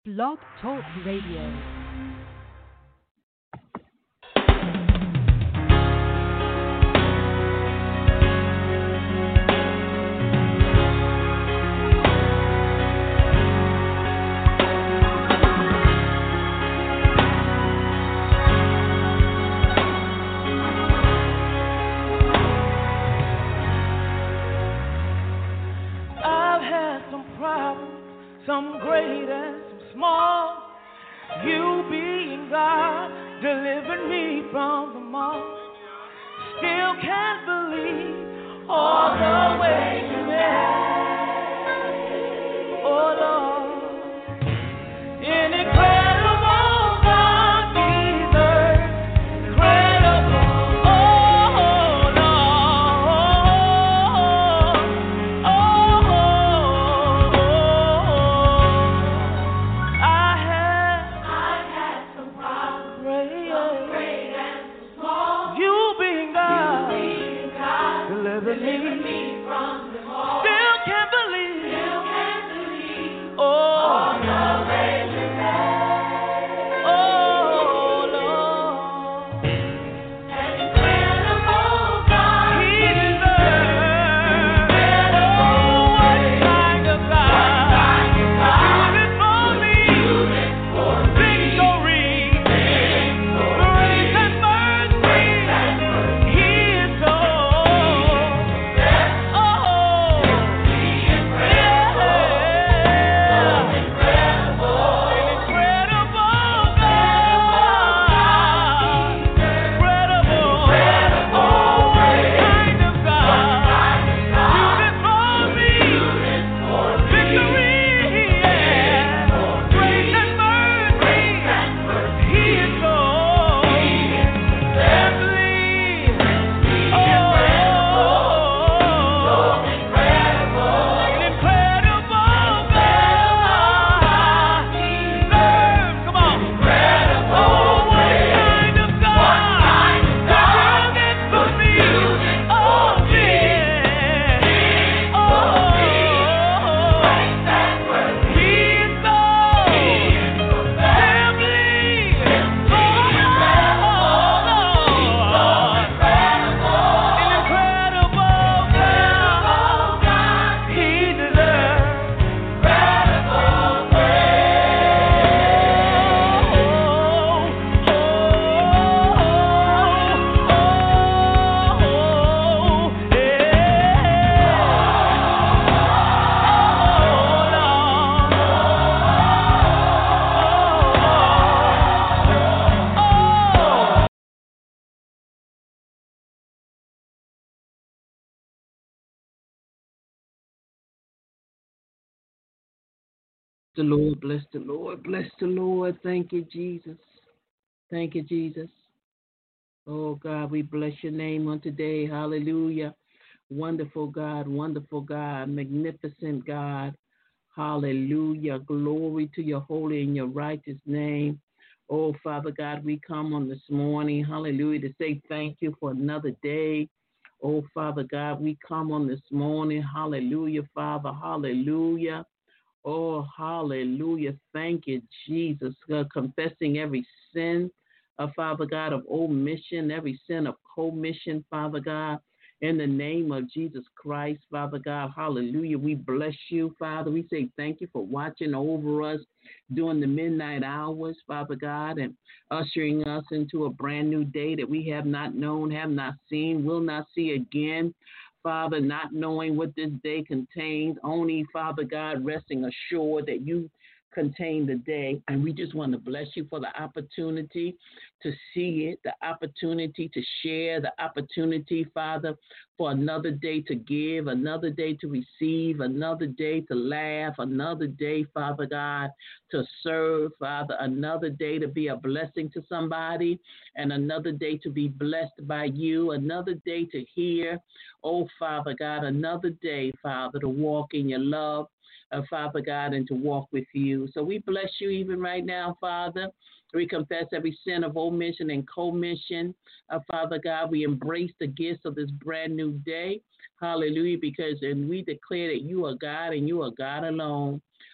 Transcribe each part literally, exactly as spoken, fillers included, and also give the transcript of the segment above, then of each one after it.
Blog Talk Radio. Some great and some small, you being God delivered me from them all. Still can't believe all the ways you made. Oh Lord, incredible God, Jesus, incredible. Oh Lord, oh, the Lord, bless the Lord, bless the Lord. Thank you, Jesus. Thank you, Jesus. Oh, God, we bless your name on today. Hallelujah. Wonderful God, wonderful God, magnificent God. Hallelujah. Glory to your holy and your righteous name. Oh, Father God, we come on this morning, hallelujah, to say thank you for another day. Oh, Father God, we come on this morning, hallelujah, Father, hallelujah. Oh, hallelujah. Thank you, Jesus. God, confessing every sin, uh, Father God, of omission, every sin of commission, Father God, in the name of Jesus Christ, Father God. Hallelujah. We bless you, Father. We say thank you for watching over us during the midnight hours, Father God, and ushering us into a brand new day that we have not known, have not seen, will not see again. Father, not knowing what this day contains, only, Father God, resting assured that you contain the day. And we just want to bless you for the opportunity to see it, the opportunity to share, the opportunity, Father, for another day to give, another day to receive, another day to laugh, another day, Father God, to serve, Father, another day to be a blessing to somebody, and another day to be blessed by you, another day to hear, oh, Father God, another day, Father, to walk in your love, uh, Father God, and to walk with you. So we bless you even right now, Father. We confess every sin of omission and commission. Uh, Father God, we embrace the gifts of this brand new day. Hallelujah, because and we declare that you are God and you are God alone.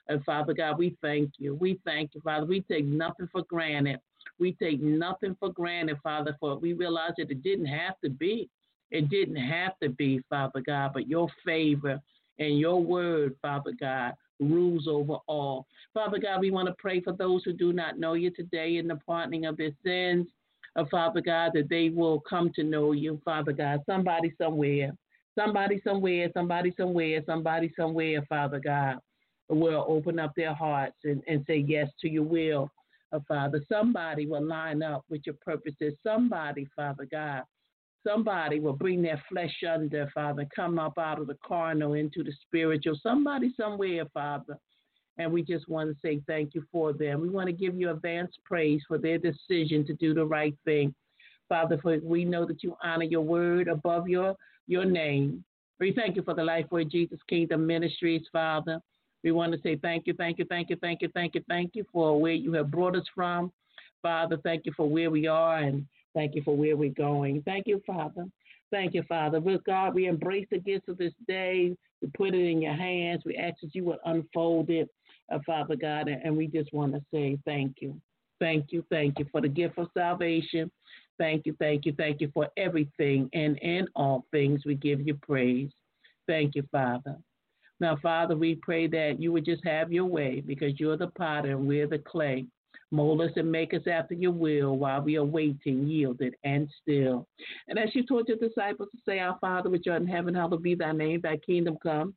And Father God, we thank you. We thank you, Father. We take nothing for granted. We take nothing for granted, Father, for we realize that it didn't have to be. It didn't have to be, Father God, but your favor and your word, Father God, rules over all. Father God, we want to pray for those who do not know you today in the pardoning of their sins. Uh, Father God, that they will come to know you, Father God. Somebody somewhere, somebody somewhere, somebody somewhere, somebody somewhere, Father God, will open up their hearts and, and say yes to your will, uh, Father. Somebody will line up with your purposes. Somebody, Father God, somebody will bring their flesh under, Father, come up out of the carnal into the spiritual. Somebody somewhere, Father. And we just want to say thank you for them. We want to give you advanced praise for their decision to do the right thing. Father, for we know that you honor your word above your, your name. We thank you for the Life Word Jesus Kingdom Ministries, Father. We want to say thank you, thank you, thank you, thank you, thank you, thank you for where you have brought us from. Father, thank you for where we are and thank you for where we're going. Thank you, Father. Thank you, Father. With God, we embrace the gifts of this day. We put it in your hands. We ask that you would unfold it, uh, Father God, and we just want to say thank you. Thank you, thank you for the gift of salvation. Thank you, thank you, thank you for everything. And in all things, we give you praise. Thank you, Father. Now, Father, we pray that you would just have your way because you're the potter and we're the clay. Mold us and make us after your will while we are waiting, yielded, and still. And as you taught your disciples to say, Our Father which art in heaven, hallowed be thy name, thy kingdom come.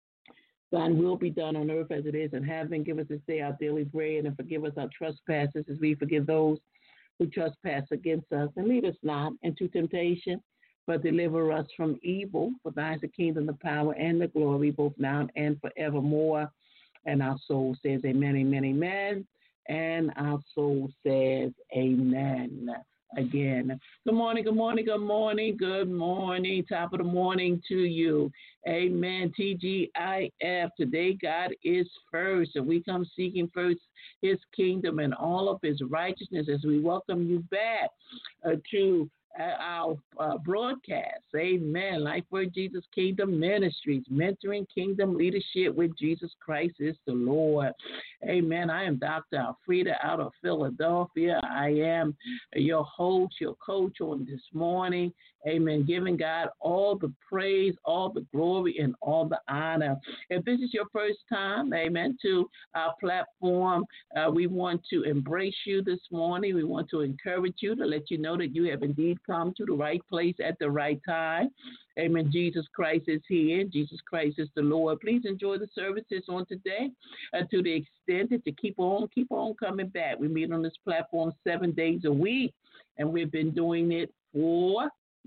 Thine will be done on earth as it is in heaven. Give us this day our daily bread and forgive us our trespasses as we forgive those who trespass against us. And lead us not into temptation, but deliver us from evil. For thine is the kingdom, the power, and the glory, both now and forevermore. And our soul says amen, amen, amen. And our soul says amen again. Good morning, good morning, good morning, good morning. Top of the morning to you. Amen. T G I F. Today, God is first. And we come seeking first his kingdom and all of his righteousness as we welcome you back uh, to our uh, broadcast. Amen. Life Word Jesus Kingdom Ministries, mentoring kingdom leadership with Jesus Christ is the Lord. Amen. I am Doctor Alfreda out of Philadelphia. I am your host, your coach on this morning. Amen. Giving God all the praise, all the glory, and all the honor. If this is your first time, amen, to our platform, uh, we want to embrace you this morning. We want to encourage you to let you know that you have indeed come to the right place at the right time. Amen. Jesus Christ is here. Jesus Christ is the Lord. Please enjoy the services on today uh, to the extent that you keep on, keep on coming back. We meet on this platform seven days a week, and we've been doing it for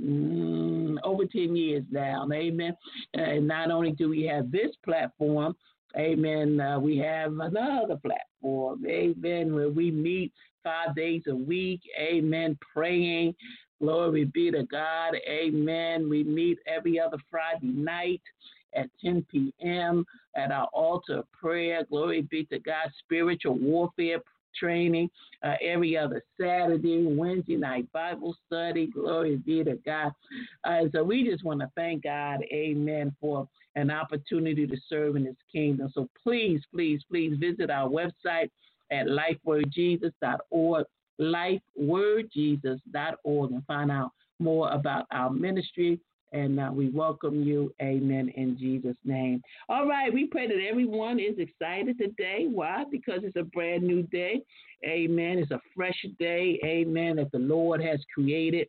Mm, over ten years now, amen. And not only do we have this platform, amen, uh, we have another platform, amen, where we meet five days a week, amen, praying. Glory be to God, amen. We meet every other Friday night at ten p.m. at our altar of prayer. Glory be to God, spiritual warfare training uh, every other Saturday, Wednesday night Bible study. Glory be to God. Uh, so we just want to thank God, amen, for an opportunity to serve in his kingdom. So please, please, please visit our website at life word jesus dot org, life word jesus dot org, and find out more about our ministry. And uh, we welcome you, amen, in Jesus' name. All right, we pray that everyone is excited today. Why? Because it's a brand new day, amen. It's a fresh day, amen, that the Lord has created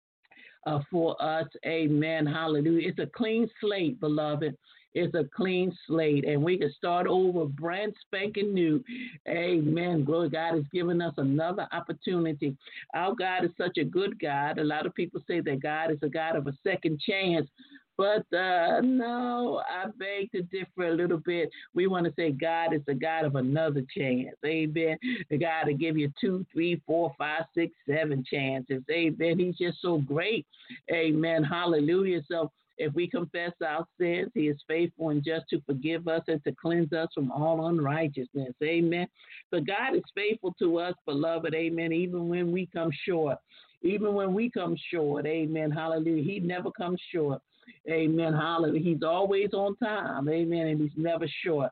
uh, for us, amen, hallelujah. It's a clean slate, beloved. It's a clean slate, and we can start over brand spanking new. Amen. Glory, God has given us another opportunity. Our God is such a good God. A lot of people say that God is a God of a second chance. But uh, no, I beg to differ a little bit. We want to say God is the God of another chance. Amen. The God to give you two, three, four, five, six, seven chances. Amen. He's just so great. Amen. Hallelujah. So if we confess our sins, he is faithful and just to forgive us and to cleanse us from all unrighteousness. Amen. But God is faithful to us, beloved. Amen. Even when we come short. Even when we come short. Amen. Hallelujah. He never comes short. Amen. Hallelujah. He's always on time. Amen. And he's never short.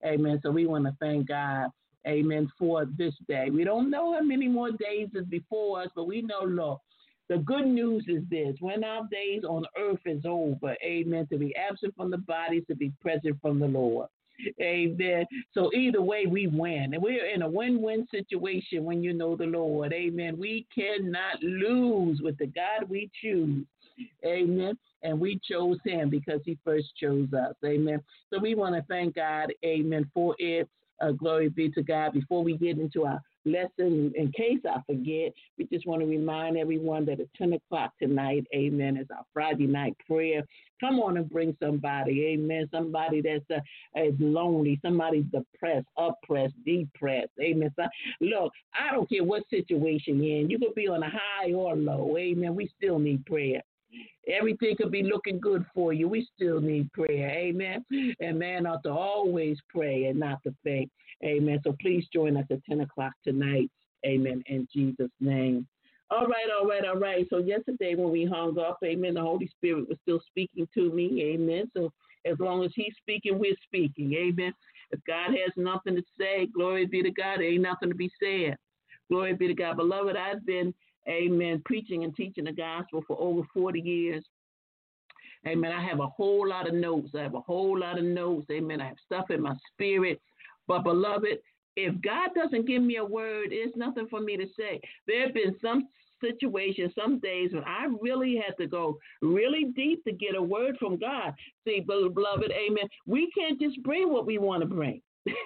Amen. So we want to thank God, amen, for this day. We don't know how many more days is before us, but we know, Lord, the good news is this: when our days on earth is over, amen, to be absent from the body, to be present from the Lord. Amen. So either way, we win. And we're in a win-win situation when you know the Lord. Amen. We cannot lose with the God we choose. Amen. And we chose him because he first chose us. Amen. So we want to thank God, amen, for it. Uh, glory be to God. Before we get into our lesson, in case I forget, we just want to remind everyone that at ten o'clock tonight, amen, is our Friday night prayer. Come on and bring somebody, amen, somebody that's uh, is lonely, somebody's depressed, oppressed, depressed, amen. So, look, I don't care what situation you're in. You could be on a high or low, amen. We still need prayer. Everything could be looking good for you. We still need prayer. Amen. And man ought to always pray and not to faint. Amen. So please join us at ten o'clock tonight. Amen. In Jesus' name. All right, all right, all right. So yesterday when we hung up, amen, the Holy Spirit was still speaking to me. Amen. So as long as he's speaking, we're speaking. Amen. If God has nothing to say, glory be to God, there ain't nothing to be said. Glory be to God. Beloved, I've been amen, preaching and teaching the gospel for over forty years. Amen. I have a whole lot of notes. I have a whole lot of notes. Amen. I have stuff in my spirit. But, beloved, if God doesn't give me a word, there's nothing for me to say. There have been some situations, some days when I really had to go really deep to get a word from God. See, beloved, amen, we can't just bring what we want to bring.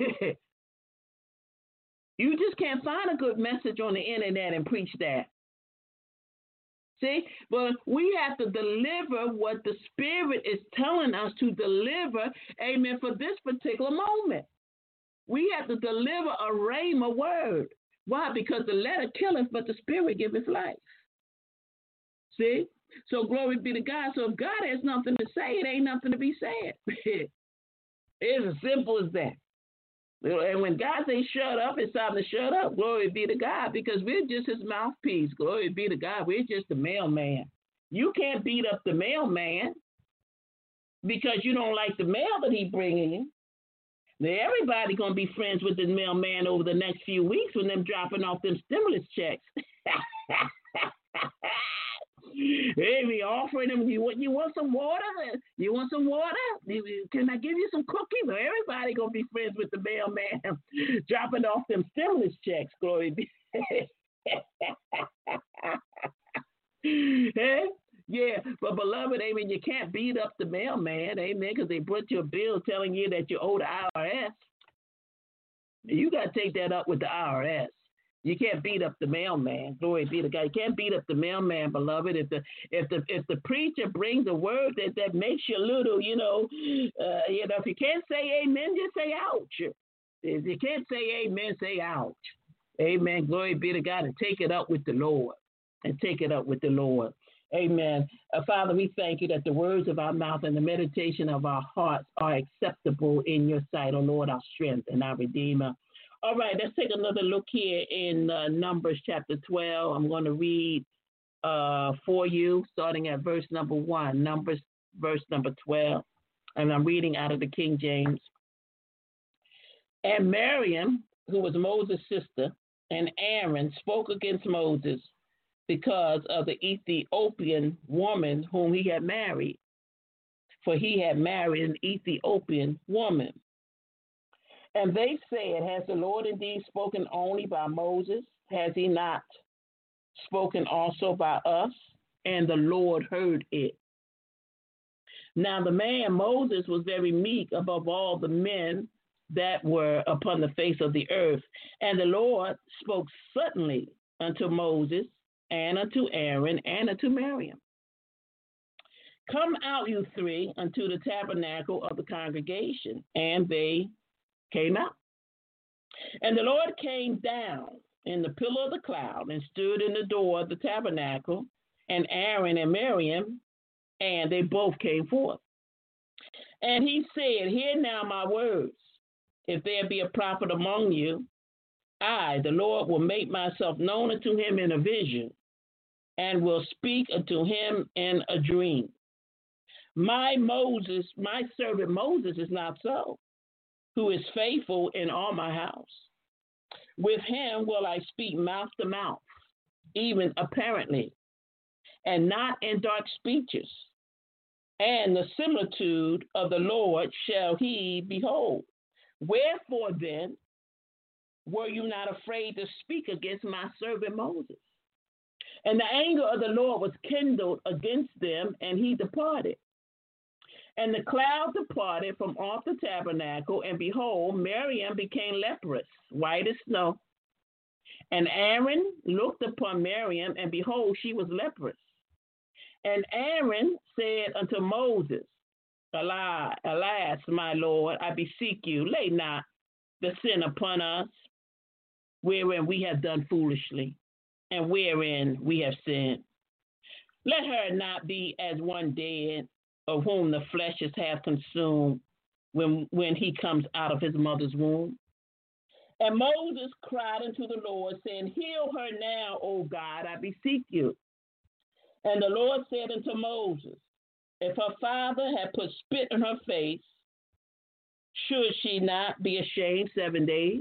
You just can't find a good message on the internet and preach that. See, but we have to deliver what the Spirit is telling us to deliver, amen, for this particular moment. We have to deliver a rhema word. Why? Because the letter killeth, but the Spirit giveth life. See? So glory be to God. So if God has nothing to say, it ain't nothing to be said. It's as simple as that. And when God says shut up, it's time to shut up. Glory be to God, because we're just his mouthpiece. Glory be to God. We're just the mailman. You can't beat up the mailman because you don't like the mail that he's bringing you. Now, everybody going to be friends with the mailman over the next few weeks when them dropping off them stimulus checks. Hey, we offering them. You want you want some water? You want some water? Can I give you some cookies? Well, everybody gonna be friends with the mailman, dropping off them stimulus checks. Glory be. Hey, yeah, but beloved, amen. You can't beat up the mailman, amen, because they put your bill telling you that you owe the I R S. You got to take that up with the I R S. You can't beat up the mailman. Glory be to God. You can't beat up the mailman, beloved. If the if the if the preacher brings a word that, that makes you a little, you know, uh, you know, if you can't say amen, just say ouch. If you can't say amen, say ouch. Amen. Glory be to God, and take it up with the Lord. And take it up with the Lord. Amen. Uh, Father, we thank you that the words of our mouth and the meditation of our hearts are acceptable in your sight, O Lord, our strength and our Redeemer. All right, let's take another look here in uh, Numbers chapter twelve. I'm going to read uh, for you, starting at verse number one, Numbers verse number twelve, and I'm reading out of the King James. And Miriam, who was Moses' sister, and Aaron spoke against Moses because of the Ethiopian woman whom he had married, for he had married an Ethiopian woman. And they said, has the Lord indeed spoken only by Moses? Has he not spoken also by us? And the Lord heard it. Now the man Moses was very meek above all the men that were upon the face of the earth. And the Lord spoke suddenly unto Moses and unto Aaron and unto Miriam. Come out, you three, unto the tabernacle of the congregation. And they came out. And the Lord came down in the pillar of the cloud and stood in the door of the tabernacle, and Aaron and Miriam, and they both came forth. And he said, hear now my words. If there be a prophet among you, I, the Lord, will make myself known unto him in a vision, and will speak unto him in a dream. My Moses, my servant Moses is not so. who is faithful in all my house. With him will I speak mouth to mouth, even apparently, and not in dark speeches. And the similitude of the Lord shall he behold. Wherefore then were you not afraid to speak against my servant Moses? And the anger of the Lord was kindled against them, and he departed. And the cloud departed from off the tabernacle, and behold, Miriam became leprous, white as snow. And Aaron looked upon Miriam, and behold, she was leprous. And Aaron said unto Moses, Alas, alas, my Lord, I beseech you, lay not the sin upon us, wherein we have done foolishly, and wherein we have sinned. Let her not be as one dead, of whom the fleshes have consumed when, when he comes out of his mother's womb. And Moses cried unto the Lord, saying, Heal her now, O God, I beseech you. And the Lord said unto Moses, If her father had put spit in her face, should she not be ashamed seven days?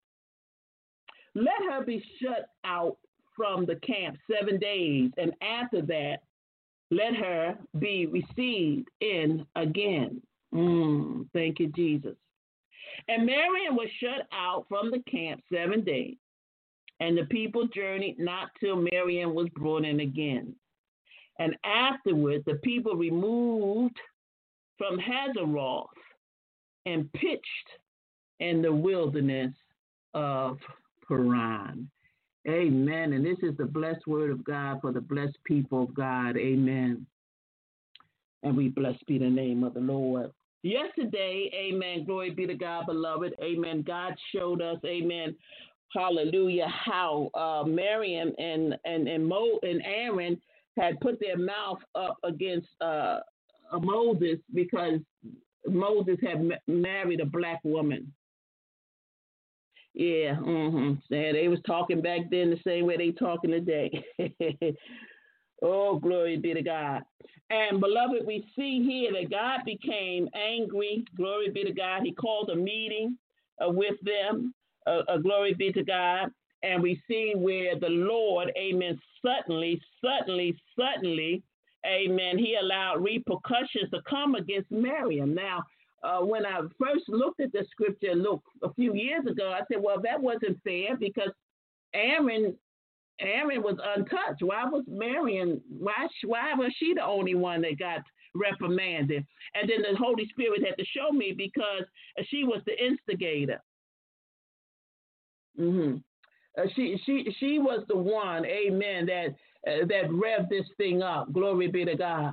Let her be shut out from the camp seven days, and after that, let her be received in again. Mm, thank you, Jesus. And Miriam was shut out from the camp seven days, and the people journeyed not till Miriam was brought in again. And afterwards, the people removed from Hazeroth and pitched in the wilderness of Paran. Amen. And this is the blessed word of God for the blessed people of God. Amen. And we blessed be the name of the Lord. Yesterday, amen, glory be to God, beloved. Amen. God showed us, amen, hallelujah, how uh, Miriam and, and, and, Mo, and Aaron had put their mouth up against uh, Moses because Moses had ma- married a black woman. Yeah, mm-hmm. Yeah, they was talking back then the same way they talking today. Oh, glory be to God. And beloved, we see here that God became angry. Glory be to God. He called a meeting uh, with them. Uh, uh, glory be to God. And we see where the Lord, amen, suddenly, suddenly, suddenly, amen, he allowed repercussions to come against Miriam. Now, uh, when I first looked at the scripture, look, a few years ago, I said, well, that wasn't fair because Aaron, Aaron was untouched. Why was Miriam, why, why was she the only one that got reprimanded? And then the Holy Spirit had to show me because she was the instigator. Mm-hmm. Uh, she she she was the one, amen, that uh, that revved this thing up. Glory be to God.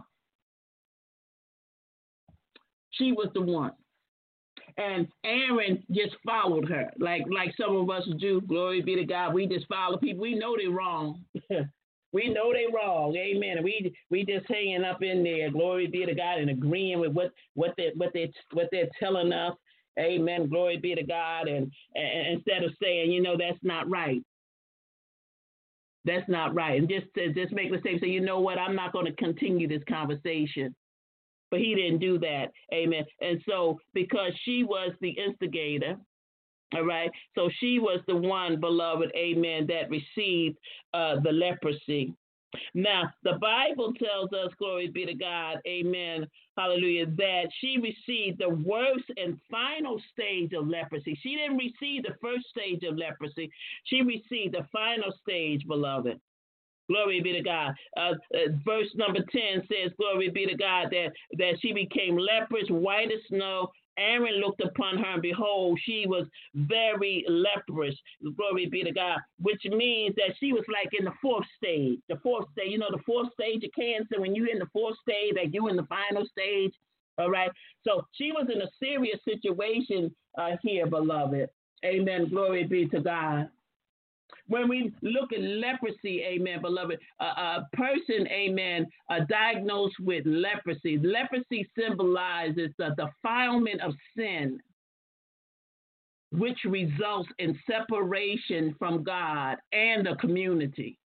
She was the one. And Aaron just followed her, like like some of us do. Glory be to God. We just follow people. We know they're wrong. We know they're wrong. Amen. We we just hanging up in there. Glory be to God and agreeing with what what they what they what they're telling us. Amen. Glory be to God. And, and instead of saying, you know, that's not right. That's not right. And just to just make mistakes. Say, you know what? I'm not going to continue this conversation. But he didn't do that. Amen. And so because she was the instigator, all right, so she was the one, beloved, amen, that received uh, the leprosy. Now, the Bible tells us, glory be to God, amen, hallelujah, that she received the worst and final stage of leprosy. She didn't receive the first stage of leprosy. She received the final stage, beloved. Glory be to God. Uh, uh, verse number ten says, glory be to God, that, that she became leprous, white as snow. Aaron looked upon her, and behold, she was very leprous. Glory be to God, which means that she was like in the fourth stage. The fourth stage, you know, the fourth stage of cancer, when you're in the fourth stage, like you in the final stage. All right. So she was in a serious situation uh, here, beloved. Amen. Glory be to God. When we look at leprosy, amen, beloved, uh, a person, amen, uh, diagnosed with leprosy. Leprosy symbolizes the defilement of sin, which results in separation from God and the community.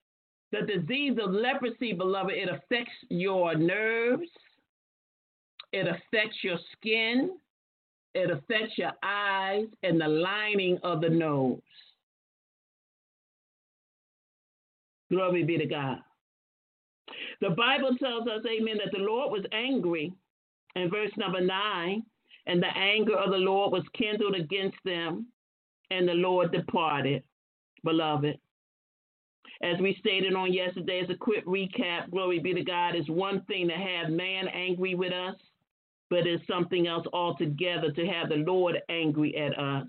The disease of leprosy, beloved, it affects your nerves, It affects your skin. It affects your eyes and the lining of the nose. Glory be to God. The Bible tells us, amen, that the Lord was angry in verse number nine, and the anger of the Lord was kindled against them, and the Lord departed. Beloved, as we stated on yesterday, as a quick recap, glory be to God, it's one thing to have man angry with us, but it's something else altogether to have the Lord angry at us.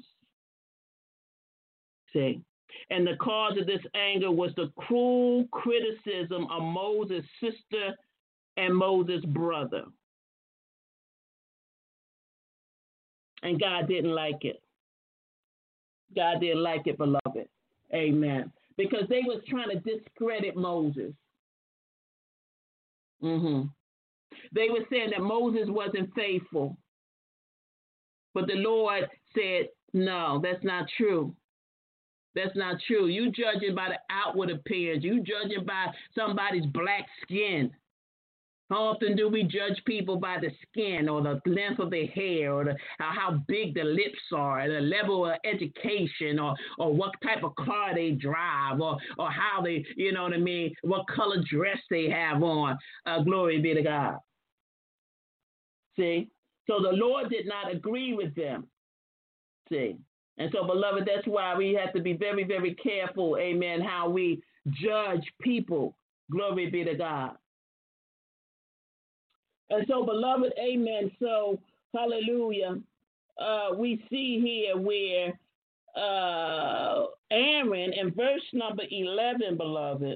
See? And the cause of this anger was the cruel criticism of Moses' sister and Moses' brother. And God didn't like it. God didn't like it, beloved. Amen. Because they was trying to discredit Moses. Mm-hmm. They were saying that Moses wasn't faithful. But the Lord said, no, that's not true. That's not true. You judging by the outward appearance. You judging by somebody's black skin. How often do we judge people by the skin or the length of their hair or the, how big the lips are, the level of education or, or what type of car they drive or, or how they, you know what I mean, what color dress they have on. Uh, glory be to God. See? So the Lord did not agree with them. See? And so, beloved, that's why we have to be very, very careful, amen, how we judge people. Glory be to God. And so, beloved, amen, so, hallelujah, uh, we see here where uh, Aaron, in verse number eleven, beloved,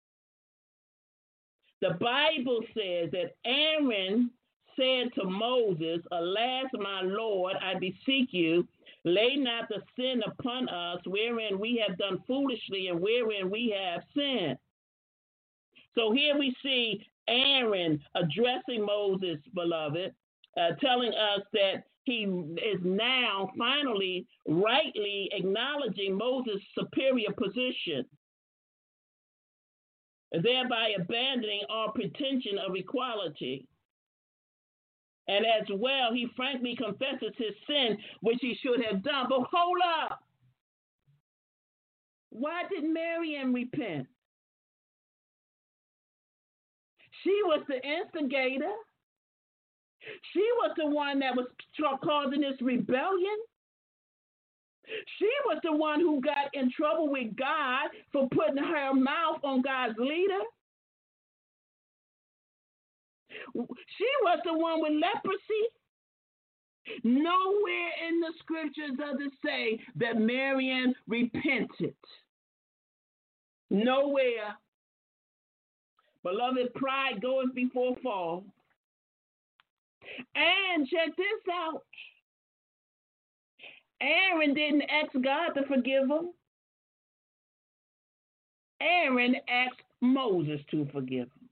the Bible says that Aaron said to Moses, alas, my Lord, I beseech you, lay not the sin upon us, wherein we have done foolishly and wherein we have sinned. So here we see Aaron addressing Moses, beloved, uh, telling us that he is now finally rightly acknowledging Moses' superior position, thereby abandoning all pretension of equality. And as well, he frankly confesses his sin, which he should have done. But hold up. Why did Miriam repent? She was the instigator. She was the one that was causing this rebellion. She was the one who got in trouble with God for putting her mouth on God's leader. She was the one with leprosy. Nowhere in the scriptures does it say that Miriam repented. Nowhere. Beloved, pride goeth before fall. And check this out. Aaron didn't ask God to forgive him. Aaron asked Moses to forgive him.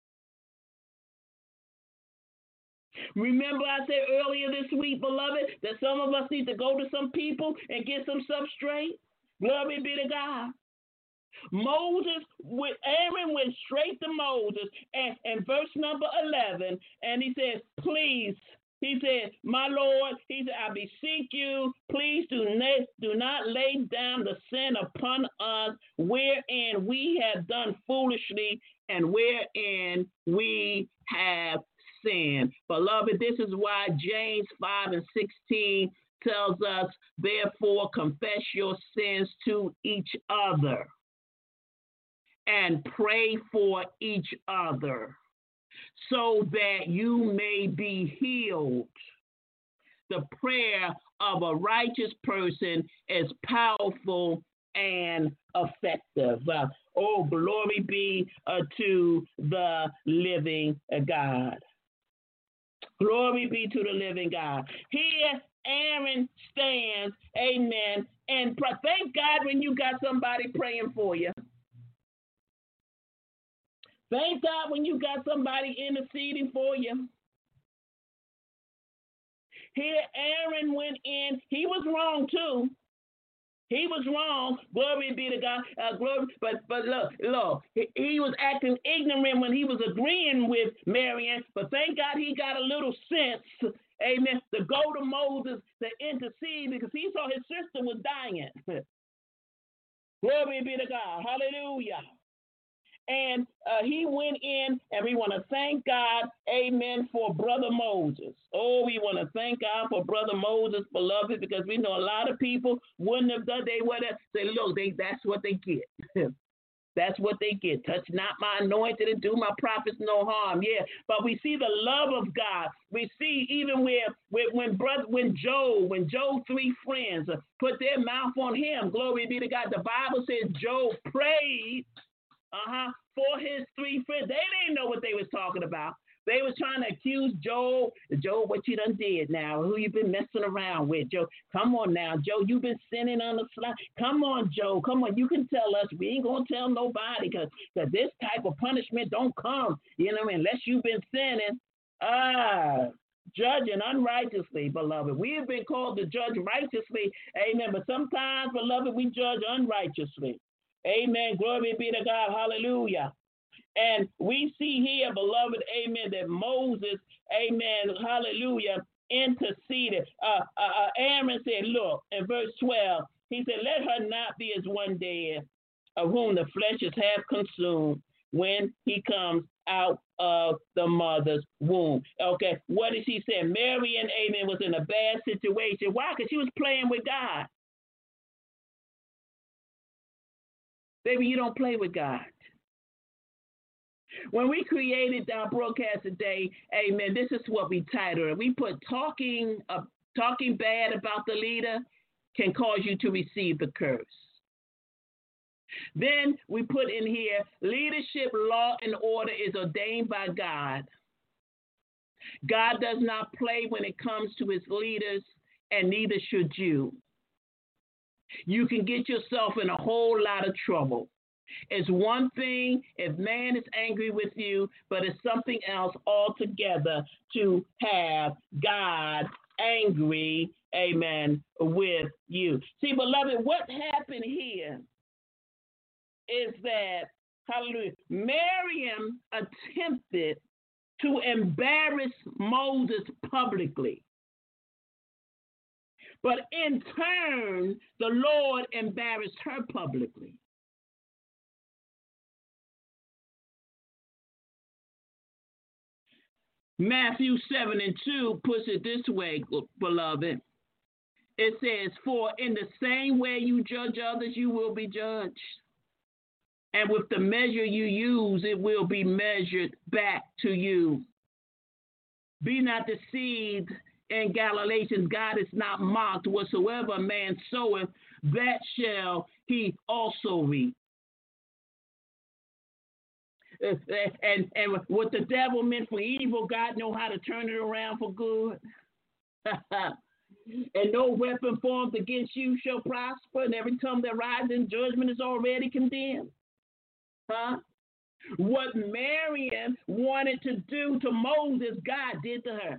Remember I said earlier this week, beloved, that some of us need to go to some people and get some stuff straight? Glory be to God. Moses, Aaron went straight to Moses and, and verse number eleven, and he says, please, he said, my Lord, he said, I beseech you, please do not, do not lay down the sin upon us wherein we have done foolishly and wherein we have sinned. Beloved, this is why James five and sixteen tells us, therefore confess your sins to each other and pray for each other so that you may be healed. The prayer of a righteous person is powerful and effective. Uh, oh, glory be uh, to the living God. Glory be to the living God. Here Aaron stands, amen, and pray. Thank God when you got somebody praying for you. Thank God when you got somebody interceding for you. Here Aaron went in. He was wrong too. He was wrong. Glory be to God. Uh, glory, but but look, look, he, he was acting ignorant when he was agreeing with Marian. But thank God he got a little sense, amen, to go to Moses to intercede because he saw his sister was dying. Glory be to God. Hallelujah. And uh, he went in, and we want to thank God, amen, for Brother Moses. Oh, we want to thank God for Brother Moses, beloved, because we know a lot of people wouldn't have done, they would have said, look, they, that's what they get. That's what they get. Touch not my anointed and do my prophets no harm. Yeah, but we see the love of God. We see even where, where when brother, when Job, when Job's three friends put their mouth on him, glory be to God. The Bible says Job prayed Uh-huh. For his three friends. They didn't know what they was talking about. They was trying to accuse Job. Job, what you done did now? Who you been messing around with, Joe? Come on now, Joe. You been sinning on the slide. Come on, Joe. Come on. You can tell us. We ain't going to tell nobody because this type of punishment don't come, you know, unless you've been sinning. Ah, judging unrighteously, beloved. We have been called to judge righteously. Amen. But sometimes, beloved, we judge unrighteously. Amen. Glory be to God. Hallelujah. And we see here, beloved, amen, that Moses, amen, hallelujah, interceded. Uh, uh, Aaron said, look, in verse twelve, he said, let her not be as one dead, of whom the flesh is half consumed when he comes out of the mother's womb. Okay, what did she say? Mary and amen was in a bad situation. Why? Because she was playing with God. Baby, you don't play with God. When we created our broadcast today, amen, this is what we titled it. We put talking uh, talking bad about the leader can cause you to receive the curse. Then we put in here, leadership, law, and order is ordained by God. God does not play when it comes to his leaders, and neither should you. You can get yourself in a whole lot of trouble. It's one thing if man is angry with you, but it's something else altogether to have God angry, amen, with you. See, beloved, what happened here is that, hallelujah, Miriam attempted to embarrass Moses publicly. But in turn, the Lord embarrassed her publicly. Matthew seven and two puts it this way, beloved. It says, for in the same way you judge others, you will be judged. And with the measure you use, it will be measured back to you. Be not deceived. In Galatians, God is not mocked. Whatsoever a man soweth, that shall he also reap. And, and what the devil meant for evil, God know how to turn it around for good. And no weapon formed against you shall prosper, and every tongue that rises in judgment is already condemned. Huh? What Miriam wanted to do to Moses, God did to her.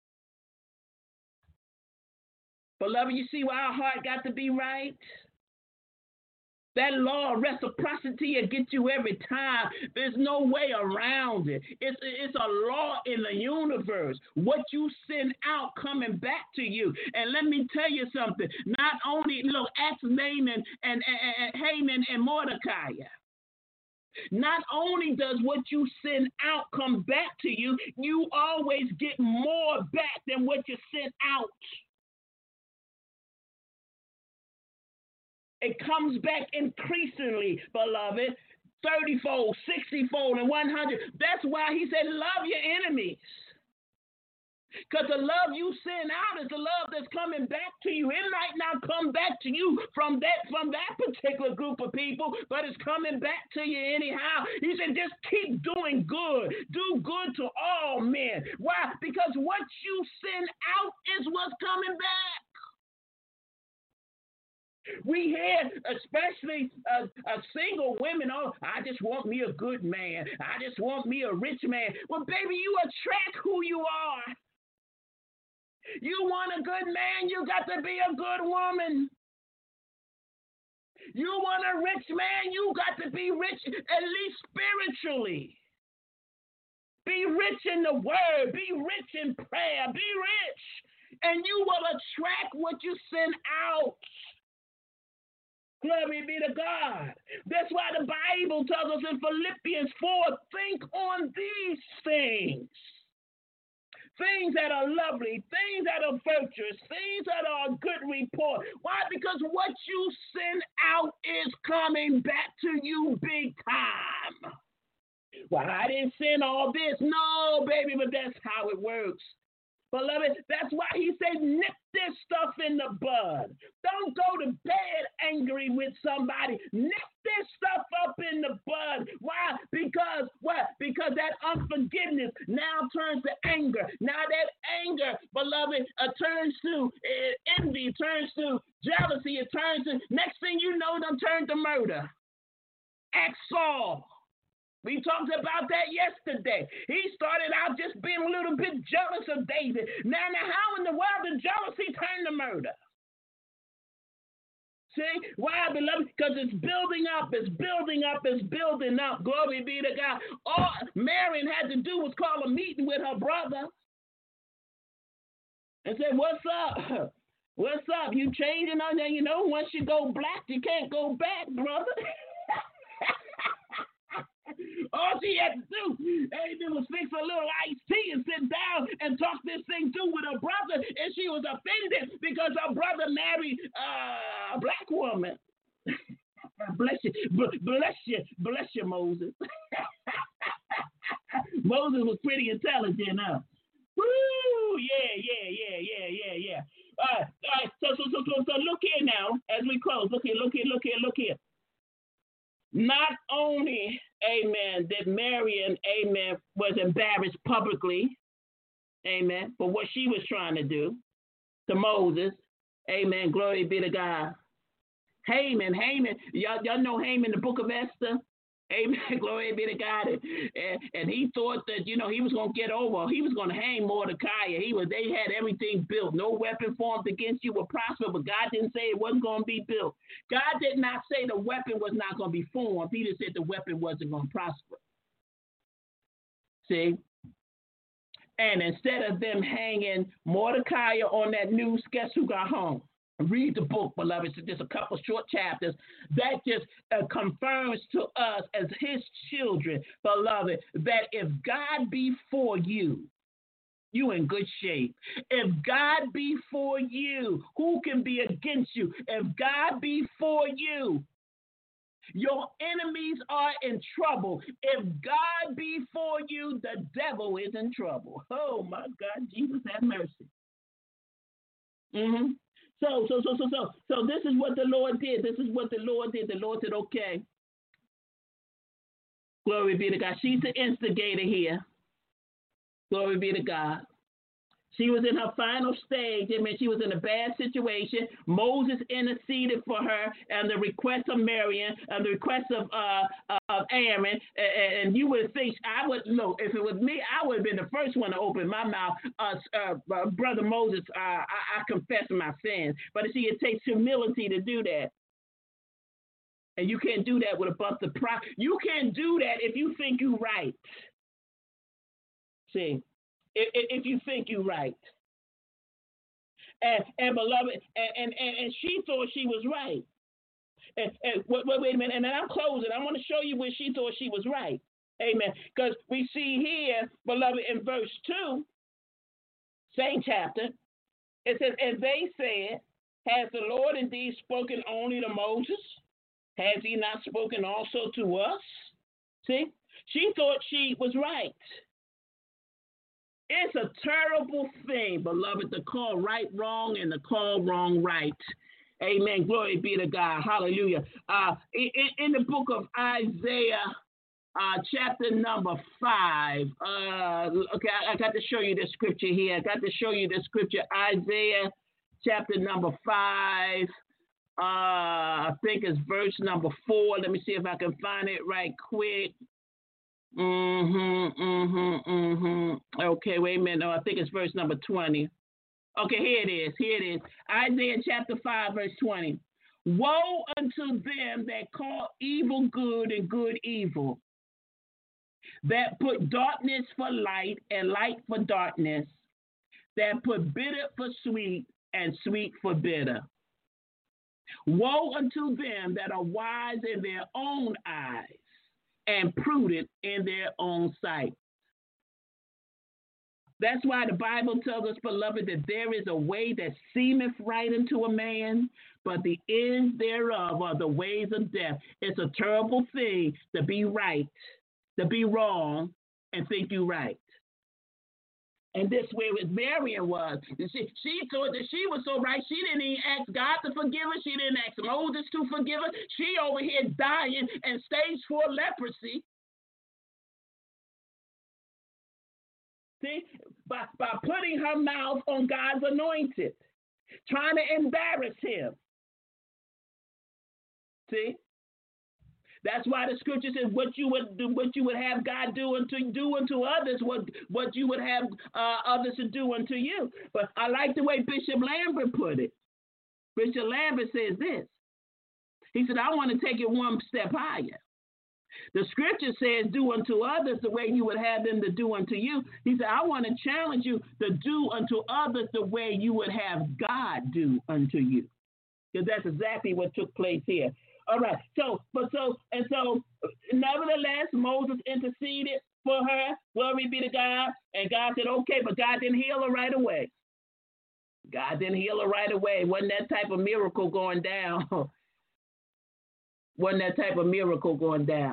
Beloved, you see why our heart got to be right? That law of reciprocity will get you every time. There's no way around it. It's, it's a law in the universe. What you send out coming back to you. And let me tell you something. Not only, look, ask Naaman and, and, and Haman and Mordecai. Not only does what you send out come back to you, you always get more back than what you sent out. It comes back increasingly, beloved, thirty-fold, sixty-fold, and one hundred. That's why he said, love your enemies. Because the love you send out is the love that's coming back to you. It might not come back to you from that from that particular group of people, but it's coming back to you anyhow. He said, just keep doing good. Do good to all men. Why? Because what you send out is what's coming back. We hear, especially uh, uh, single women, oh, I just want me a good man. I just want me a rich man. Well, baby, you attract who you are. You want a good man, you got to be a good woman. You want a rich man, you got to be rich at least spiritually. Be rich in the word. Be rich in prayer. Be rich. And you will attract what you send out. Glory be to God. That's why the Bible tells us in Philippians four, think on these things. Things that are lovely, things that are virtuous, things that are a good report. Why? Because what you send out is coming back to you big time. Well, I didn't send all this. No, baby, but that's how it works. Beloved, that's why he said, nip this stuff in the bud. Don't go to bed angry with somebody. Nip this stuff up in the bud. Why? Because what? Because that unforgiveness now turns to anger. Now that anger, beloved, uh, turns to uh, envy, turns to jealousy. It turns to, next thing you know, them turn to murder. Ask Saul. We talked about that yesterday. He started out just being a little bit jealous of David. Now, now how in the world did jealousy turn to murder? See? Why, beloved? Because it's building up, it's building up, it's building up. Glory be to God. All Marion had to do was call a meeting with her brother and say, what's up? What's up? You changing on there? You know, once you go black, you can't go back, brother. All she had to do, amen, was fix a little iced tea and sit down and talk this thing through with her brother, and she was offended because her brother married uh, a black woman. Bless you, bless you, bless you, Moses. Moses was pretty intelligent, huh? Woo! Yeah, yeah, yeah, yeah, yeah, yeah. All right, all right. So, so, so, so, so, look here now as we close. Look here, look here, look here, look here. Not only, amen, did Marion, amen, was embarrassed publicly, amen, for what she was trying to do to Moses, amen, glory be to God. Haman, Haman, y'all, y'all know Haman, the book of Esther, amen, glory be to God. And, and, and he thought that, you know, he was going to get over, he was going to hang Mordecai. He was, they had everything built. No weapon formed against you will prosper, but God didn't say it wasn't going to be built. God did not say the weapon was not going to be formed. He just said the weapon wasn't going to prosper. See? And instead of them hanging Mordecai on that noose, guess who got hung? Read the book, beloved. It's just a couple short chapters. That just uh, confirms to us as his children, beloved, that if God be for you, you in good shape. If God be for you, who can be against you? If God be for you, your enemies are in trouble. If God be for you, the devil is in trouble. Oh, my God, Jesus have mercy. Mm-hmm. So, so, so, so, so, so this is what the Lord did. This is what the Lord did. The Lord said, okay. Glory be to God. She's the instigator here. Glory be to God. She was in her final stage. I mean, she was in a bad situation. Moses interceded for her, and the request of Marion, and the request of uh, of Aaron. And, and you would think, I would look, if it was me, I would have been the first one to open my mouth. Uh, uh, uh, Brother Moses, uh, I, I confess my sins. But see, it takes humility to do that. And you can't do that with a bunch of pride. You can't do that if you think you're right. See? If you think you're right. And, and beloved, and, and, and she thought she was right. And, and wait, wait a minute, and then I'm closing. I want to show you where she thought she was right. Amen. Because we see here, beloved, in verse two, same chapter, it says, and they said, has the Lord indeed spoken only to Moses? Has he not spoken also to us? See, she thought she was right. It's a terrible thing, beloved, to call right wrong and to call wrong right. Amen. Glory be to God. Hallelujah. Uh, in, in the book of Isaiah, uh, chapter number five. Uh, okay, I, I got to show you the scripture here. I got to show you the scripture. Isaiah, chapter number five. Uh, I think it's verse number four. Let me see if I can find it right quick. Mm-hmm, mm-hmm, mm-hmm. Okay, wait a minute. No, I think it's verse number twenty. Okay, here it is. Here it is. Isaiah chapter five, verse twenty. Woe unto them that call evil good and good evil, that put darkness for light and light for darkness, that put bitter for sweet and sweet for bitter. Woe unto them that are wise in their own eyes and prudent in their own sight. That's why the Bible tells us, beloved, that there is a way that seemeth right unto a man, but the ends thereof are the ways of death. It's a terrible thing to be right, to be wrong, and think you right. And this way with Miriam was. She, she thought that she was so right, she didn't even ask God to forgive her. She didn't ask Moses to forgive her. She over here dying in stage four leprosy. See, by, by putting her mouth on God's anointed, trying to embarrass him. See? That's why the scripture says, "What you would do, what you would have God do unto do unto others, what what you would have uh, others to do unto you." But I like the way Bishop Lambert put it. Bishop Lambert says this. He said, "I want to take it one step higher. The scripture says, do unto others the way you would have them to do unto you." He said, "I want to challenge you to do unto others the way you would have God do unto you." Because that's exactly what took place here. All right. So, but so, and so, nevertheless, Moses interceded for her. Glory be to God. And God said, okay, but God didn't heal her right away. God didn't heal her right away. Wasn't that type of miracle going down. Wasn't that type of miracle going down.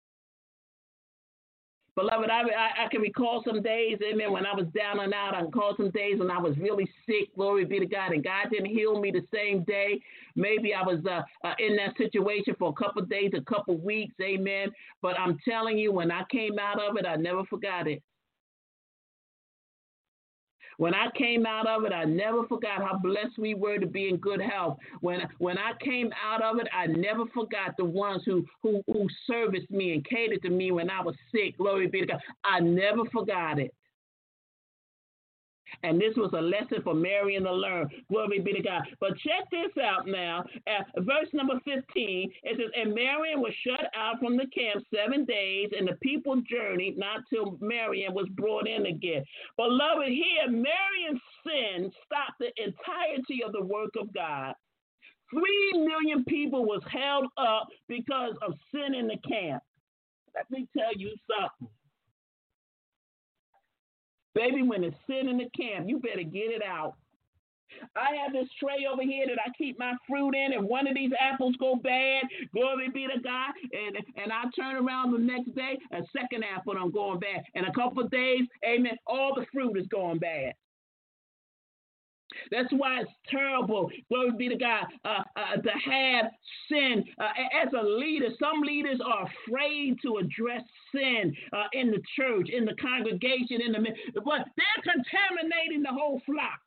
Beloved, I, I, I can recall some days, amen, when I was down and out. I can recall some days when I was really sick, glory be to God, and God didn't heal me the same day. Maybe I was uh, uh, in that situation for a couple of days, a couple of weeks, amen. But I'm telling you, when I came out of it, I never forgot it. When I came out of it, I never forgot how blessed we were to be in good health. When when I came out of it, I never forgot the ones who, who, who serviced me and catered to me when I was sick. Glory be to God. I never forgot it. And this was a lesson for Miriam to learn. Glory be to God. But check this out now. At verse number fifteen, it says, "And Miriam was shut out from the camp seven days, and the people journeyed not till Miriam was brought in again." Beloved, here, Miriam's sin stopped the entirety of the work of God. Three million people was held up because of sin in the camp. Let me tell you something. Baby, when it's sin in the camp, you better get it out. I have this tray over here that I keep my fruit in, and one of these apples go bad, glory be to God, and, and I turn around the next day, a second apple I'm going bad. In a couple of days, amen, all the fruit is going bad. That's why it's terrible, glory be to God, uh, uh, to have sin. Uh, as a leader, some leaders are afraid to address sin uh, in the church, in the congregation, in the but they're contaminating the whole flock.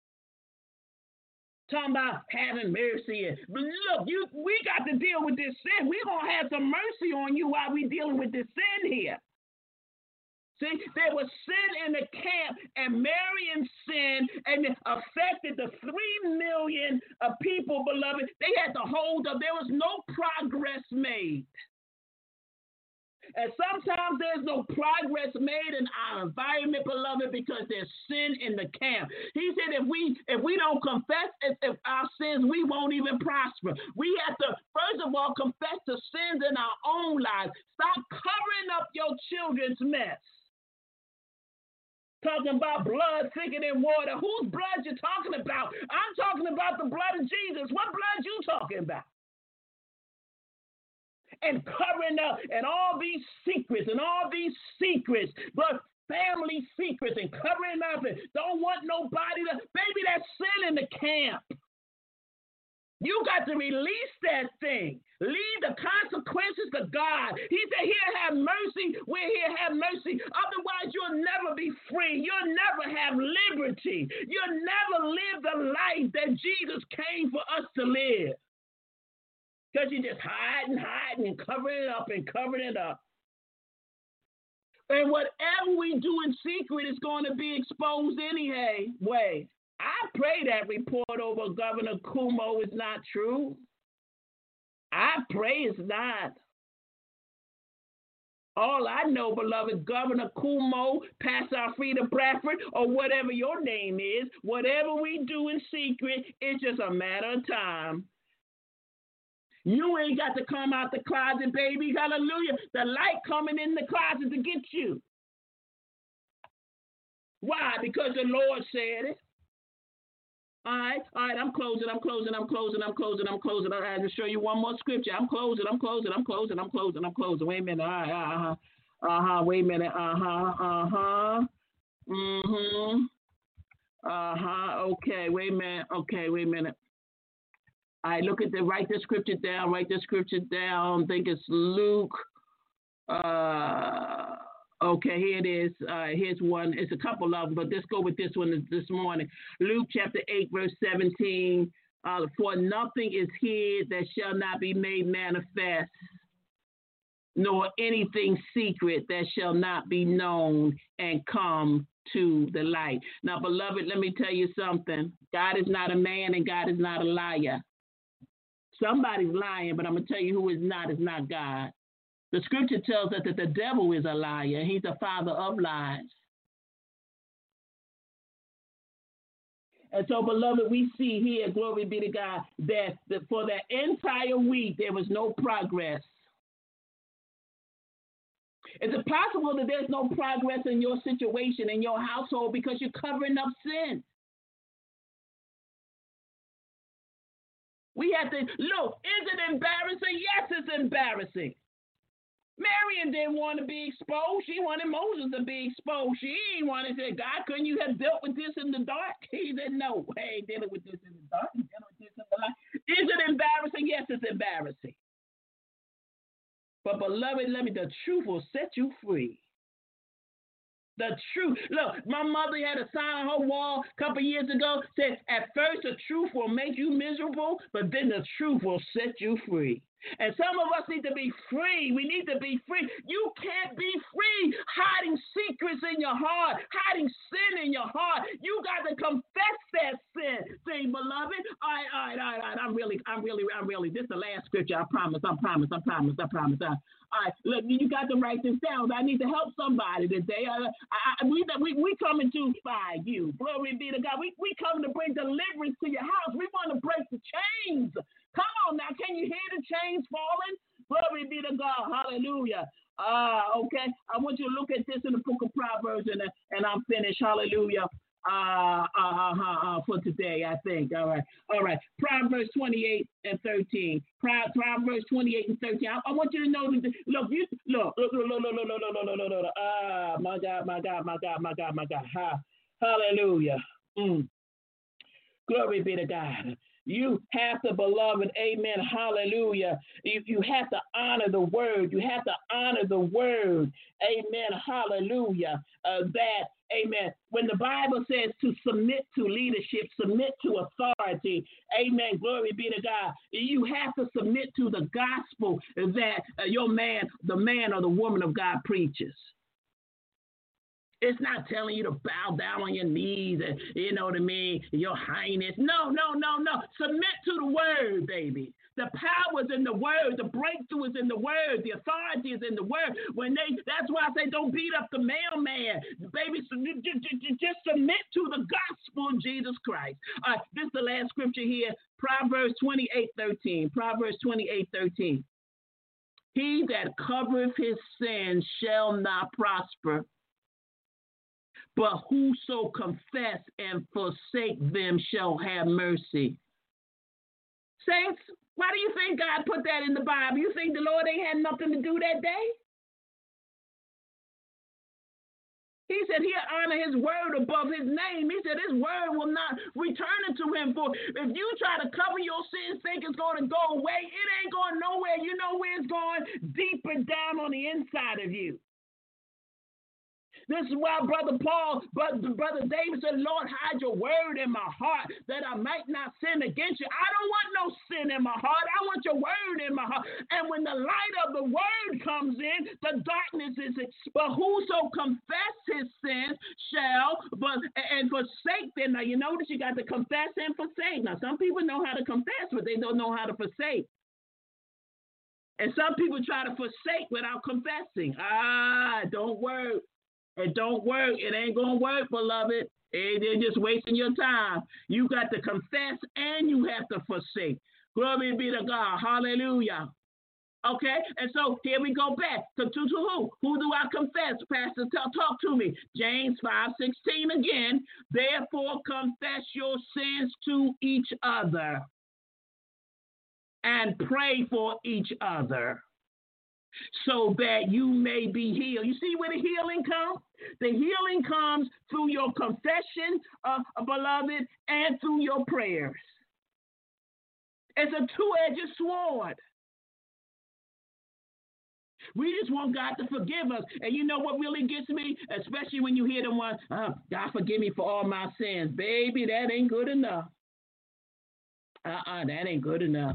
Talking about having mercy. And, but look, you, we got to deal with this sin. We're going to have some mercy on you while we're dealing with this sin here. See, there was sin in the camp, and Miriam's sin and it affected the three million of people, beloved. They had to hold up. There was no progress made. And sometimes there's no progress made in our environment, beloved, because there's sin in the camp. He said if we if we don't confess if, if our sins, we won't even prosper. We have to, first of all, confess the sins in our own lives. Stop covering up your children's mess. Talking about blood thicker than water. Whose blood you talking about? I'm talking about the blood of Jesus. What blood you talking about? And covering up and all these secrets and all these secrets, but family secrets and covering up and don't want nobody to, baby, that's sin in the camp. You got to release that thing. Leave the consequences to God. He said, here have mercy. We're here have mercy. Otherwise, you'll never be free. You'll never have liberty. You'll never live the life that Jesus came for us to live. Because you're just hiding, hiding, and covering it up and covering it up. And whatever we do in secret is going to be exposed anyway. I pray that report over Governor Cuomo is not true. I pray it's not. All I know, beloved Governor Cuomo, Pastor Alfreda Bradford, or whatever your name is, whatever we do in secret, it's just a matter of time. You ain't got to come out the closet, baby. Hallelujah. The light coming in the closet to get you. Why? Because the Lord said it. All right, all right, I'm closing, I'm closing, I'm closing, I'm closing, I'm closing. I have to show you one more scripture. I'm closing, I'm closing, I'm closing, I'm closing, I'm closing. Wait a minute. All right, uh-huh. Uh-huh, wait a minute. Uh-huh, uh-huh. Mm-hmm. Uh-huh. Okay, wait a minute. Okay, wait a minute. All right, look at the, write the scripture down, write the scripture down. I think it's Luke. Uh Okay, here it is. Uh, here's one. It's a couple of them, but let's go with this one this morning. Luke chapter eight, verse seventeen. Uh, For nothing is hid that shall not be made manifest, nor anything secret that shall not be known and come to the light. Now, beloved, let me tell you something. God is not a man and God is not a liar. Somebody's lying, but I'm going to tell you who is not is not God. The scripture tells us that the devil is a liar. He's the father of lies. And so, beloved, we see here, glory be to God, that for the entire week there was no progress. Is it possible that there's no progress in your situation, in your household, because you're covering up sin? We have to, look, is it embarrassing? Yes, it's embarrassing. Marion didn't want to be exposed. She wanted Moses to be exposed. She didn't want to say, God, couldn't you have dealt with this in the dark? He said, no, I ain't dealing with this in the dark. I'm dealing with this in the light. Is it embarrassing? Yes, it's embarrassing. But, beloved, let me, the truth will set you free. The truth. Look, my mother had a sign on her wall a couple years ago, said, at first the truth will make you miserable, but then the truth will set you free. And some of us need to be free. We need to be free. You can't be free hiding secrets in your heart, hiding sin in your heart. You got to confess that sin. See, beloved? All right, all right, all right, all right. I'm really, I'm really, I'm really, this is the last scripture. I promise, I promise, I promise, I promise. I, all right, look, you got to write this down. I need to help somebody today. I, I, we, we, we coming to find you. Glory be to God. We, we come to bring deliverance to your house. We want to break the chains. Come on now. Can you hear the chains falling? Glory be to God. Hallelujah. Ah, uh, okay. I want you to look at this in the book of Proverbs, and, and I'm finished. Hallelujah. Uh, uh, uh, uh, for today, I think. All right. All right. Proverbs twenty-eight and thirteen. Pro- Proverbs twenty-eight and thirteen. I, I want you to know that, look, you, look, look, look, look, look, look, look, look, look, look, look. Ah, my God, my God, my God, my God, my God. Ha. Hallelujah. Mm. Glory be to God. You have to, beloved, amen, hallelujah. You, you have to honor the word. You have to honor the word, amen, hallelujah. Uh, that, amen, when the Bible says to submit to leadership, submit to authority, amen, glory be to God, you have to submit to the gospel that uh, your man, the man or the woman of God preaches. It's not telling you to bow down on your knees and, you know what I mean, your highness. No, no, no, no. Submit to the word, baby. The power is in the word. The breakthrough is in the word. The authority is in the word. When they, that's why I say don't beat up the mailman. Baby, just submit to the gospel of Jesus Christ. All right, this is the last scripture here. Proverbs twenty-eight thirteen. Proverbs twenty-eight thirteen. He that covereth his sins shall not prosper, but whoso confess and forsake them shall have mercy. Saints, why do you think God put that in the Bible? You think the Lord ain't had nothing to do that day? He said he'll honor his word above his name. He said his word will not return it to him. For if you try to cover your sins, think it's going to go away, it ain't going nowhere. You know where it's going? Deeper down on the inside of you. This is why Brother Paul, but Brother David said, Lord, hide your word in my heart that I might not sin against you. I don't want no sin in my heart. I want your word in my heart. And when the light of the word comes in, the darkness is exposed. But whoso confess his sins shall but and forsake them. Now, you notice you got to confess and forsake. Now, some people know how to confess, but they don't know how to forsake. And some people try to forsake without confessing. Ah, it don't work. It don't work. It ain't going to work, beloved. They're just wasting your time. You got to confess and you have to forsake. Glory be to God. Hallelujah. Okay, and so here we go back to, to, to who? Who do I confess? Pastor, tell, talk to me. James five sixteen again. Therefore, confess your sins to each other and pray for each other so that you may be healed. You see where the healing comes? The healing comes through your confession, uh, beloved, and through your prayers. It's a two-edged sword. We just want God to forgive us. And you know what really gets me? Especially when you hear the one, oh, God forgive me for all my sins. Baby, that ain't good enough. Uh-uh, that ain't good enough.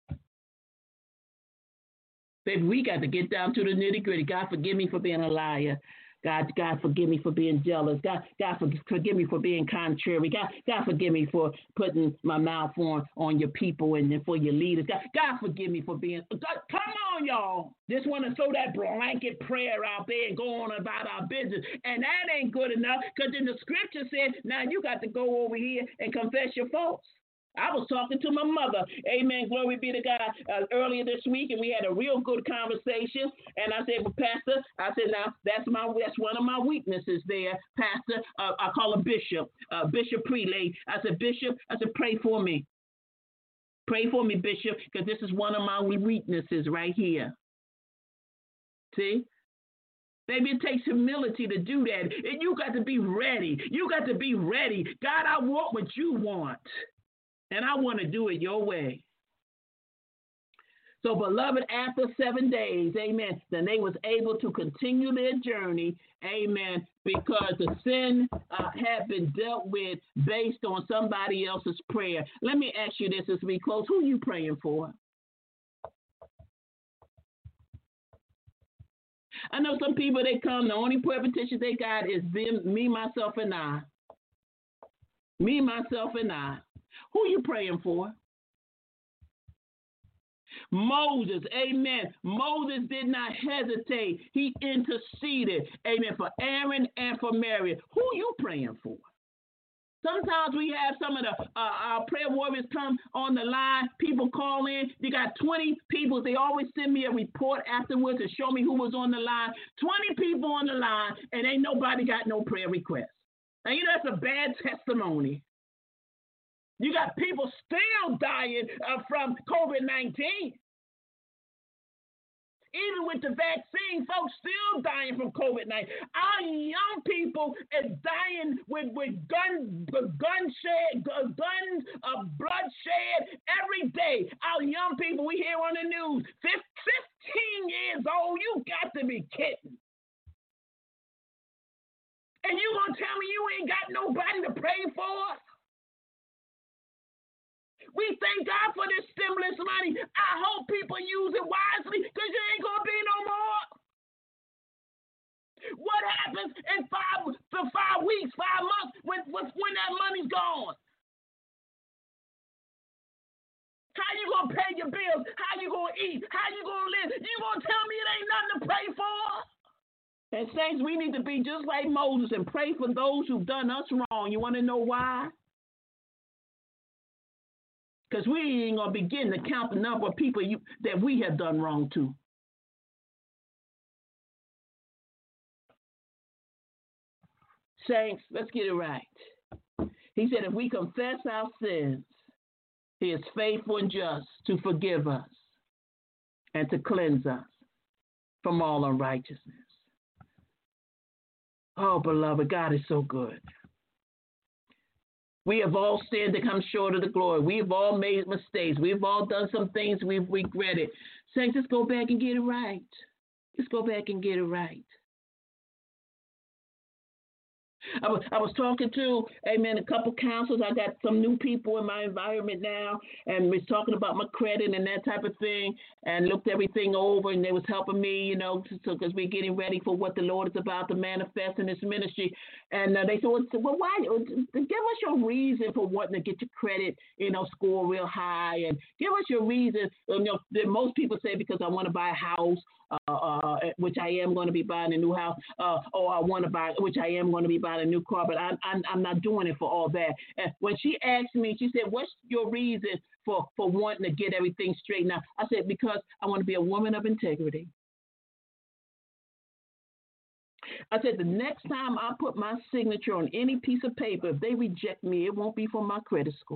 Baby, we got to get down to the nitty gritty. God forgive me for being a liar. God, God forgive me for being jealous. God, God forgive me for being contrary. God, God forgive me for putting my mouth on, on your people and for your leaders. God, God forgive me for being. God, come on, y'all. Just want to throw that blanket prayer out there and go on about our business. And that ain't good enough because then the scripture said, now you got to go over here and confess your faults. I was talking to my mother, amen, glory be to God, uh, earlier this week, and we had a real good conversation, and I said, well, Pastor, I said, now, that's my that's one of my weaknesses there, Pastor. Uh, I call her Bishop, uh, Bishop Prelate. I said, Bishop, I said, pray for me. Pray for me, Bishop, because this is one of my weaknesses right here. See? Baby, it takes humility to do that, and you got to be ready. You got to be ready. God, I want what you want. And I want to do it your way. So, beloved, after seven days, amen, then they was able to continue their journey, amen, because the sin uh, had been dealt with based on somebody else's prayer. Let me ask you this as we close. Who are you praying for? I know some people, they come, the only prayer petition they got is them, me, myself, and I. Me, myself, and I. Who are you praying for? Moses, amen. Moses did not hesitate. He interceded, amen, for Aaron and for Mary. Who are you praying for? Sometimes we have some of the uh, our prayer warriors come on the line. People call in. They got twenty people. They always send me a report afterwards to show me who was on the line. twenty people on the line, and ain't nobody got no prayer request. Now, you know, that's a bad testimony. You got people still dying uh, from COVID nineteen. Even with the vaccine, folks still dying from COVID nineteen. Our young people is dying with, with gun, gun shed, guns, uh, bloodshed every day. Our young people, we hear on the news, fifteen years old, you got to be kidding. And you gonna tell me you ain't got nobody to pray for? We thank God for this stimulus money. I hope people use it wisely because there ain't going to be no more. What happens in five to five weeks, five months when, when, when that money's gone? How you going to pay your bills? How you going to eat? How you going to live? You going to tell me it ain't nothing to pray for? And saints, we need to be just like Moses and pray for those who've done us wrong. You want to know why? Because we ain't going to begin to count the number of people you, that we have done wrong to. Saints, let's get it right. He said, if we confess our sins, he is faithful and just to forgive us and to cleanse us from all unrighteousness. Oh, beloved, God is so good. We have all sinned to come short of the glory. We've all made mistakes. We've all done some things we've regretted. Saints, let's go back and get it right. Let's go back and get it right. I was, I was talking to, amen, a couple counselors. I got some new people in my environment now, and was talking about my credit and that type of thing, and looked everything over, and they was helping me, you know, so because we're getting ready for what the Lord is about to manifest in this ministry. And uh, they said, well, well, why? Give us your reason for wanting to get your credit, you know, score real high, and give us your reason. You know, most people say because I want to buy a house. Uh, uh, which I am going to be buying a new house, uh, or I want to buy, which I am going to be buying a new car, but I'm, I'm, I'm not doing it for all that. And when she asked me, she said, what's your reason for, for wanting to get everything straightened out? I said, because I want to be a woman of integrity. I said, the next time I put my signature on any piece of paper, if they reject me, it won't be for my credit score.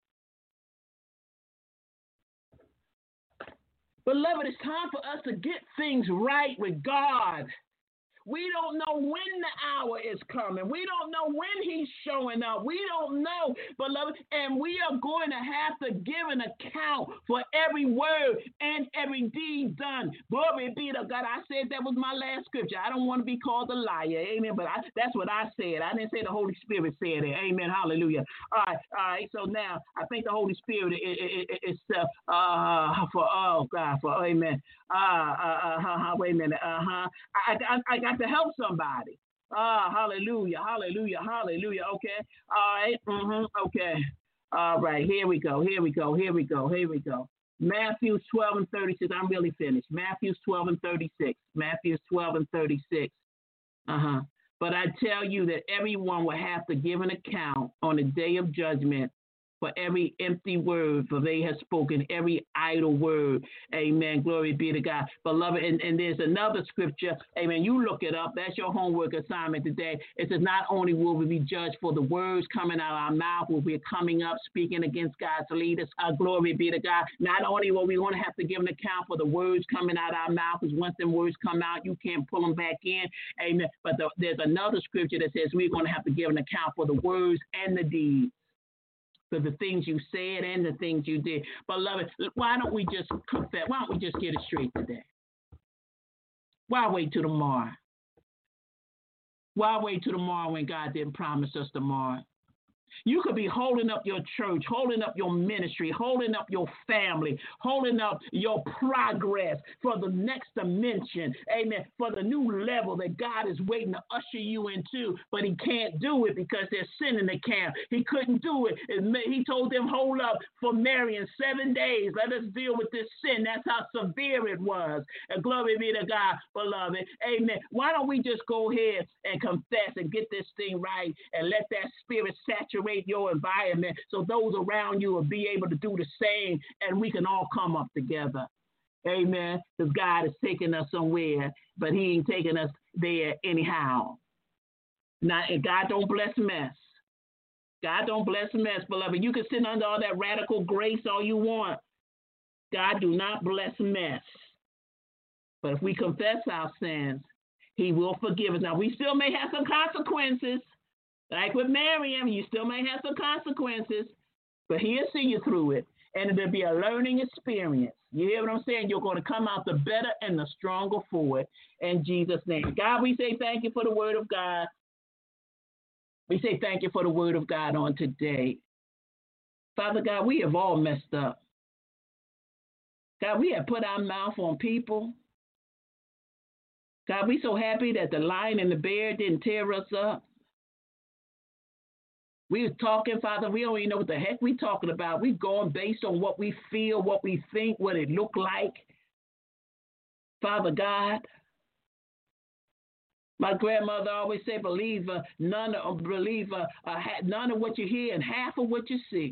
Beloved, it's time for us to get things right with God. We don't know when the hour is coming. We don't know when he's showing up. We don't know, beloved, and we are going to have to give an account for every word and every deed done. Glory be to God. I said that was my last scripture. I don't want to be called a liar. Amen. But I, that's what I said. I didn't say the Holy Spirit said it. Amen. Hallelujah. All right. All right. So now I think the Holy Spirit is, is, is uh, uh, for, oh, God, for, amen. Uh, uh, uh, uh, wait a minute. Uh-huh. I, I, I got to help somebody. Ah, hallelujah, hallelujah, hallelujah. Okay. All right. Mm-hmm. Okay. All right. Here we go. Here we go. Here we go. Here we go. Matthew twelve and thirty-six. I'm really finished. Matthew twelve and thirty-six. Matthew twelve and thirty-six. Uh-huh. But I tell you that everyone will have to give an account on the day of judgment for every empty word, for they have spoken every idle word. Amen. Glory be to God. Beloved, and, and there's another scripture. Amen. You look it up. That's your homework assignment today. It says, not only will we be judged for the words coming out of our mouth, will be coming up, speaking against God's leaders. Uh, glory be to God. Not only will we going to have to give an account for the words coming out of our mouth, because once them words come out, you can't pull them back in. Amen. But the, there's another scripture that says we're going to have to give an account for the words and the deeds. For the things you said and the things you did. Beloved, why don't we just confess? Why don't we just get it straight today? Why wait till tomorrow? Why wait till tomorrow when God didn't promise us tomorrow? You could be holding up your church, holding up your ministry, holding up your family, holding up your progress for the next dimension. Amen. For the new level that God is waiting to usher you into, but he can't do it because there's sin in the camp. He couldn't do it. He told them, hold up for Mary in seven days. Let us deal with this sin. That's how severe it was. And glory be to God, beloved. Amen. Why don't we just go ahead and confess and get this thing right and let that spirit saturate your environment so those around you will be able to do the same and we can all come up together. Amen. Because God is taking us somewhere, but he ain't taking us there anyhow. Now, and God don't bless mess. God don't bless mess, beloved. You can sit under all that radical grace all you want. God do not bless mess. But if we confess our sins, he will forgive us. Now, we still may have some consequences. Like with Miriam, you still may have some consequences, but he'll see you through it, and it'll be a learning experience. You hear what I'm saying? You're going to come out the better and the stronger for it in Jesus' name. God, we say thank you for the word of God. We say thank you for the word of God on today. Father God, we have all messed up. God, we have put our mouth on people. God, we so happy that the lion and the bear didn't tear us up. We was talking, Father, we don't even know what the heck we talking about. We going based on what we feel, what we think, what it look like. Father God, my grandmother always said, believe uh, none of believe uh, uh, none of what you hear and half of what you see.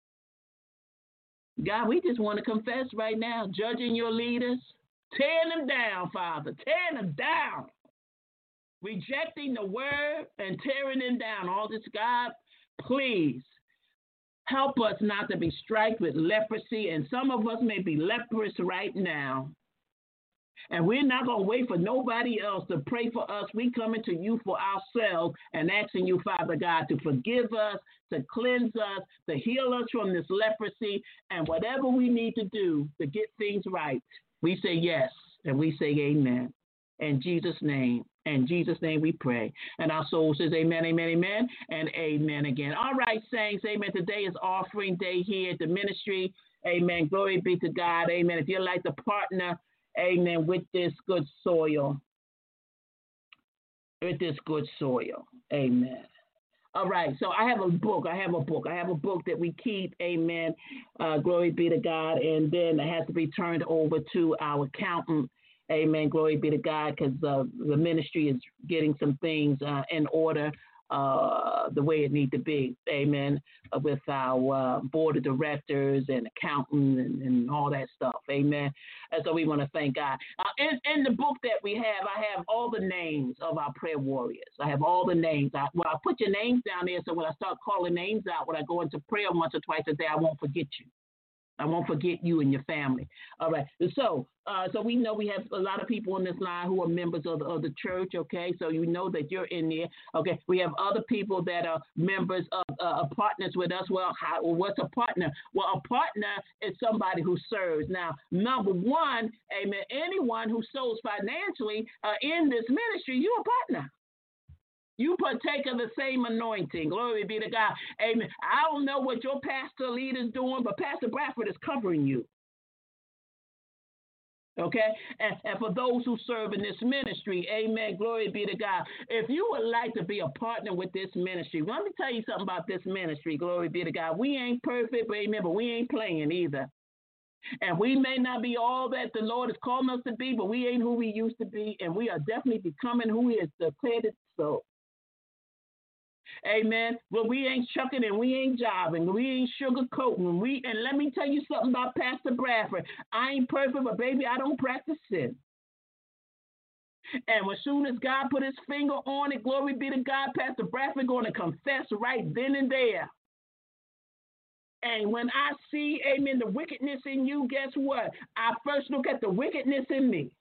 God, we just want to confess right now, judging your leaders, tearing them down, Father, tearing them down, rejecting the word and tearing them down. All this, God, please help us not to be struck with leprosy, and some of us may be leprous right now. And we're not going to wait for nobody else to pray for us. We coming to you for ourselves and asking you, Father God, to forgive us, to cleanse us, to heal us from this leprosy, and whatever we need to do to get things right. We say yes, and we say amen. In Jesus' name, In Jesus' name we pray. And our soul says amen, amen, amen, and amen again. All right, saints, amen. Today is offering day here at the ministry. Amen. Glory be to God. Amen. If you'd like to partner, amen, with this good soil, with this good soil. Amen. All right, so I have a book. I have a book. I have a book that we keep, amen. Uh, glory be to God. And then it has to be turned over to our accountant. Amen. Glory be to God, because uh, the ministry is getting some things uh, in order uh, the way it needs to be. Amen. Uh, with our uh, board of directors and accountants and, and all that stuff. Amen. And so we want to thank God. Uh, in, in the book that we have, I have all the names of our prayer warriors. I have all the names. I, well, I put your names down there so when I start calling names out, when I go into prayer once or twice a day, I won't forget you. I won't forget you and your family. All right. So, uh, so we know we have a lot of people on this line who are members of the, of the church. Okay. So you know that you're in there. Okay. We have other people that are members of uh, partners with us. Well, how, what's a partner? Well, a partner is somebody who serves. Now, number one, amen. Anyone who sows financially uh, in this ministry, you're a partner. You partake of the same anointing. Glory be to God. Amen. I don't know what your pastor leader is doing, but Pastor Bradford is covering you. Okay? And, and for those who serve in this ministry, amen, glory be to God. If you would like to be a partner with this ministry, let me tell you something about this ministry. Glory be to God. We ain't perfect, but amen, but we ain't playing either. And we may not be all that the Lord is calling us to be, but we ain't who we used to be, and we are definitely becoming who He has declared it so. Amen. Well, we ain't chucking and we ain't jiving. We ain't sugarcoating. We and let me tell you something about Pastor Bradford. I ain't perfect, but baby, I don't practice sin. And as soon as God put His finger on it, glory be to God, Pastor Bradford going to confess right then and there. And when I see, amen, the wickedness in you, guess what? I first look at the wickedness in me.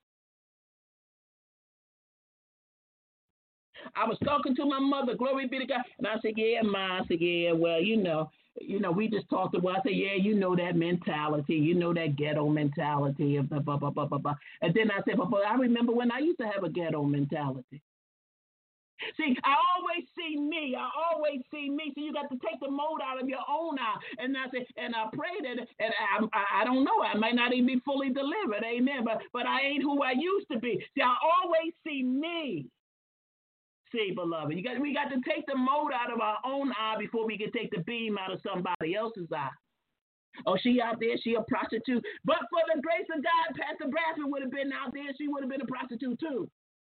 I was talking to my mother, glory be to God, and I said, yeah, Ma. I said, yeah, well, you know, you know, we just talked about, I said, yeah, you know that mentality, you know that ghetto mentality, of blah, blah, blah, blah, blah, blah. And then I said, but, but I remember when I used to have a ghetto mentality. See, I always see me. I always see me. So you got to take the mold out of your own eye. And I said, and I pray that, and I, I, I don't know, I might not even be fully delivered, amen, but, but I ain't who I used to be. See, I always see me. See, beloved, you got, we got to take the mold out of our own eye before we can take the beam out of somebody else's eye. Oh, she out there, she a prostitute. But for the grace of God, Pastor Bradford would have been out there. She would have been a prostitute too.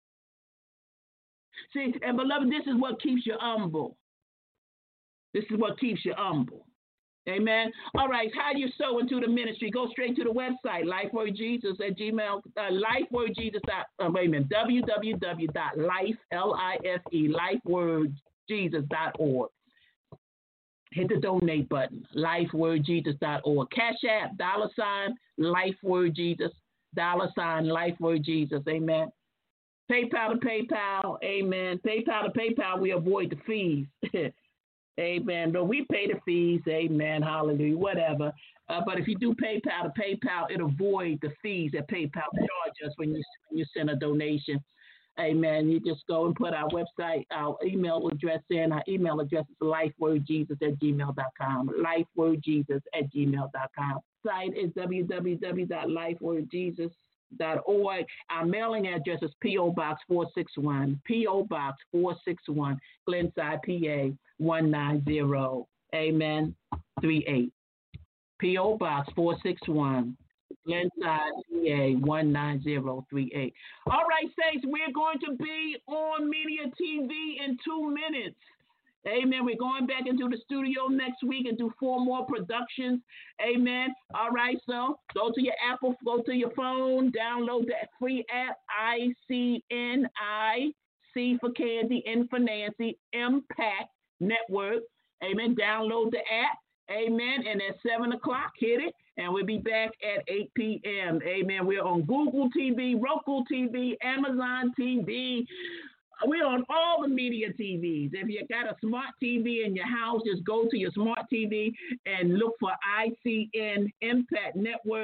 See, and beloved, this is what keeps you humble. This is what keeps you humble. Amen. All right, how you sow into the ministry? Go straight to the website, lifewordjesus at gmail, uh, lifewordjesus. Uh, wait a minute, w w w dot life, L I F E, lifewordjesus dot org. Hit the donate button, lifewordjesus dot org. Cash App, dollar sign, lifewordjesus, dollar sign, lifewordjesus. Amen. PayPal to PayPal, amen. PayPal to PayPal, we avoid the fees. Amen. But we pay the fees. Amen. Hallelujah. Whatever. Uh, but if you do PayPal to PayPal, it avoids the fees that PayPal charge us when you when you send a donation. Amen. You just go and put our website, our email address in. Our email address is lifewordjesus at gmail dot com. lifewordjesus at gmail dot com. Site is w w w dot lifewordjesus dot org. Our mailing address is P O Box four six one, P O Box four six one, Glenside, P A one nine zero. Amen. three eight. P O Box four six one, Glenside, P A one nine zero three eight. All right, Saints, we're going to be on Media T V in two minutes. Amen. We're going back into the studio next week and do four more productions. Amen. All right. So go to your Apple, go to your phone, download that free app, I C N I, C for Candy, N for Nancy, Impact Network. Amen. Download the app. Amen. And at seven o'clock, hit it. And we'll be back at eight p.m. Amen. We're on Google T V, Roku T V, Amazon T V. We're on all the media T Vs. If you got a smart T V in your house, just go to your smart T V and look for I C N Impact Network.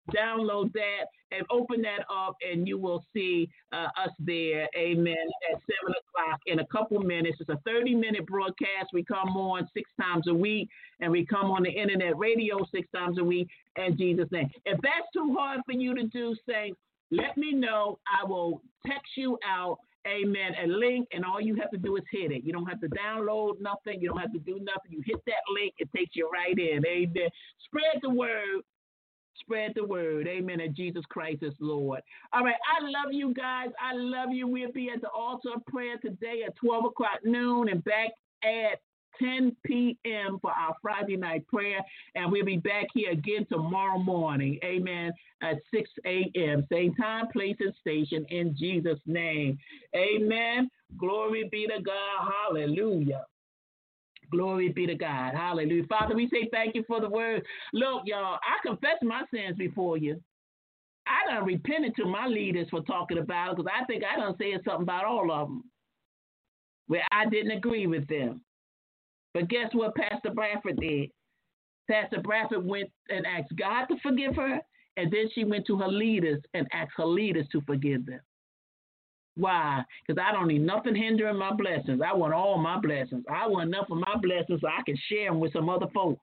download that and open that up, and you will see uh, us there, amen, at seven o'clock in a couple minutes. It's a thirty-minute broadcast. We come on six times a week, and we come on the internet radio six times a week in Jesus' name. If that's too hard for you to do, saints, let me know. I will text you out, amen, a link, and all you have to do is hit it. You don't have to download nothing. You don't have to do nothing. You hit that link, it takes you right in, amen. Spread the word. Spread the word, amen, that Jesus Christ is Lord. All right, I love you guys. I love you. We'll be at the altar of prayer today at twelve o'clock noon and back at ten p.m. for our Friday night prayer. And we'll be back here again tomorrow morning, amen, at six a.m. Same time, place, and station in Jesus' name. Amen. Glory be to God. Hallelujah. Glory be to God. Hallelujah. Father, we say thank you for the word. Look, y'all, I confess my sins before you. I done repented to my leaders for talking about it because I think I done said something about all of them where I didn't agree with them. But guess what Pastor Bradford did? Pastor Bradford went and asked God to forgive her, and then she went to her leaders and asked her leaders to forgive them. Why? Because I don't need nothing hindering my blessings. I want all my blessings. I want enough of my blessings so I can share them with some other folks.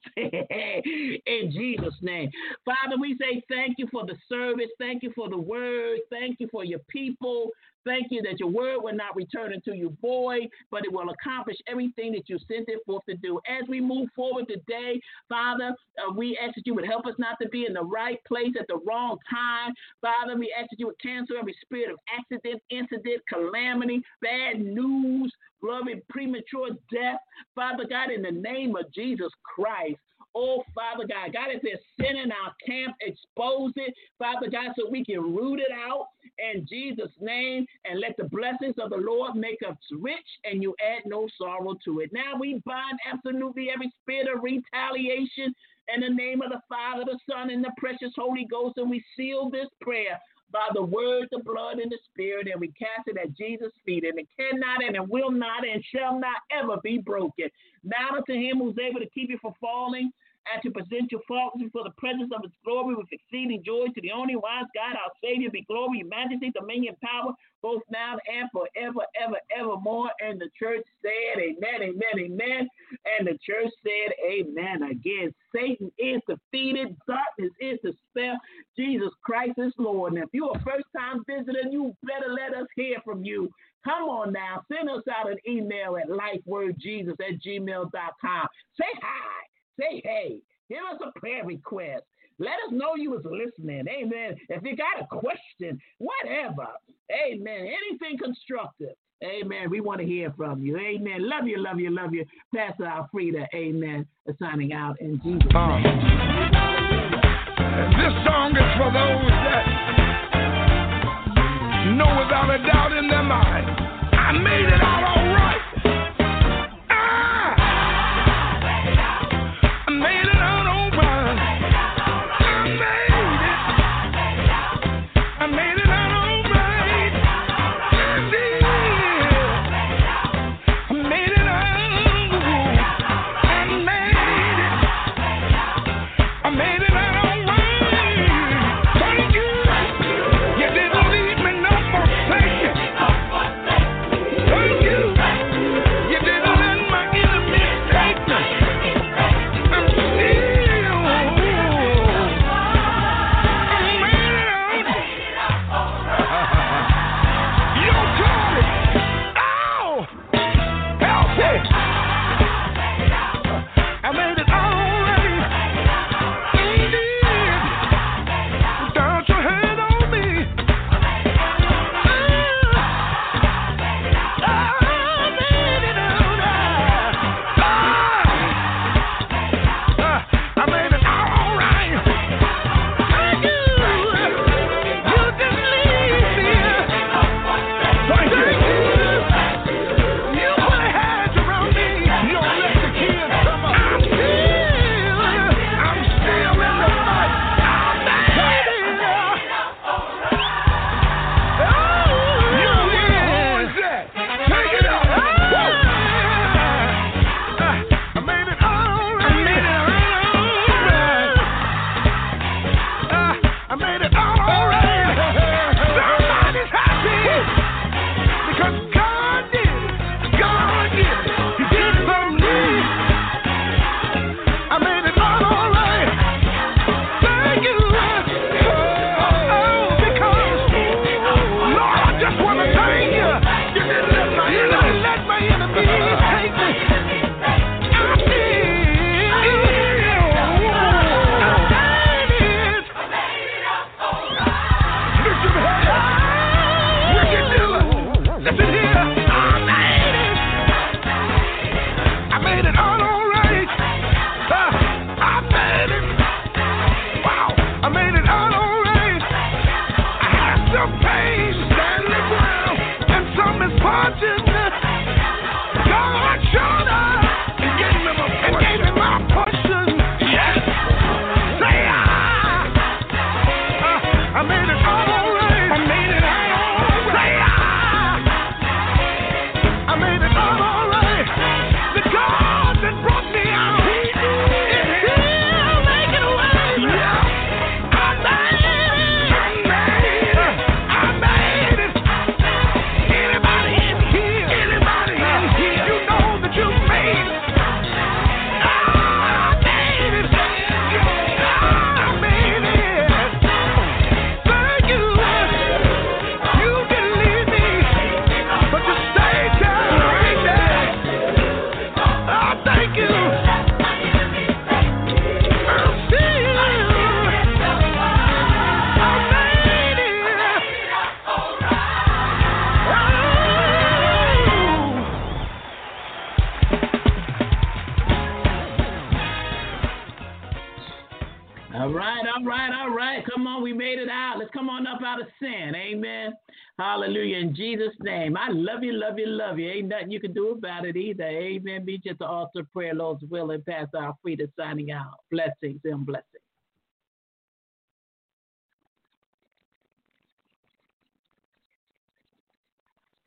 In Jesus' name. Father, we say thank you for the service. Thank you for the word. Thank you for your people. Thank you that your word will not return unto you void, but it will accomplish everything that you sent it forth to do. As we move forward today, Father, uh, we ask that you would help us not to be in the right place at the wrong time. Father, we ask that you would cancel every spirit of accident, incident, calamity, bad news, glory, premature death. Father God, in the name of Jesus Christ. Oh, Father God, God, if there's sin in our camp, expose it, Father God, so we can root it out in Jesus' name and let the blessings of the Lord make us rich and you add no sorrow to it. Now we bind absolutely every spirit of retaliation in the name of the Father, the Son, and the precious Holy Ghost, and we seal this prayer by the word, the blood, and the spirit, and we cast it at Jesus' feet, and it cannot and it will not and shall not ever be broken. Now unto him who's able to keep you from falling and to present your faults before the presence of his glory with exceeding joy, to the only wise God, our Savior, be glory, majesty, dominion, power, both now and forever, ever, evermore. And the church said, amen, amen, amen. And the church said, amen again. Satan is defeated. Darkness is dispelled. Jesus Christ is Lord. And if you're a first-time visitor, you better let us hear from you. Come on now. Send us out an email at lifewordjesus at gmail dot com. Say hi. Say hey. Give us a prayer request. Let us know you was listening. Amen. If you got a question, whatever. Amen. Anything constructive. Amen. We want to hear from you. Amen. Love you, love you, love you. Pastor Alfreda. Amen. Signing out in Jesus' name. Um, this song is for those that know without a doubt in their mind, I made it out all right. All right, all right, all right. Come on, we made it out. Let's come on up out of sin. Amen. Hallelujah. In Jesus' name. I love you, love you, love you. Ain't nothing you can do about it either. Amen. Be just the altar of prayer, Lord's will, and pass our free to signing out. Blessings and blessings.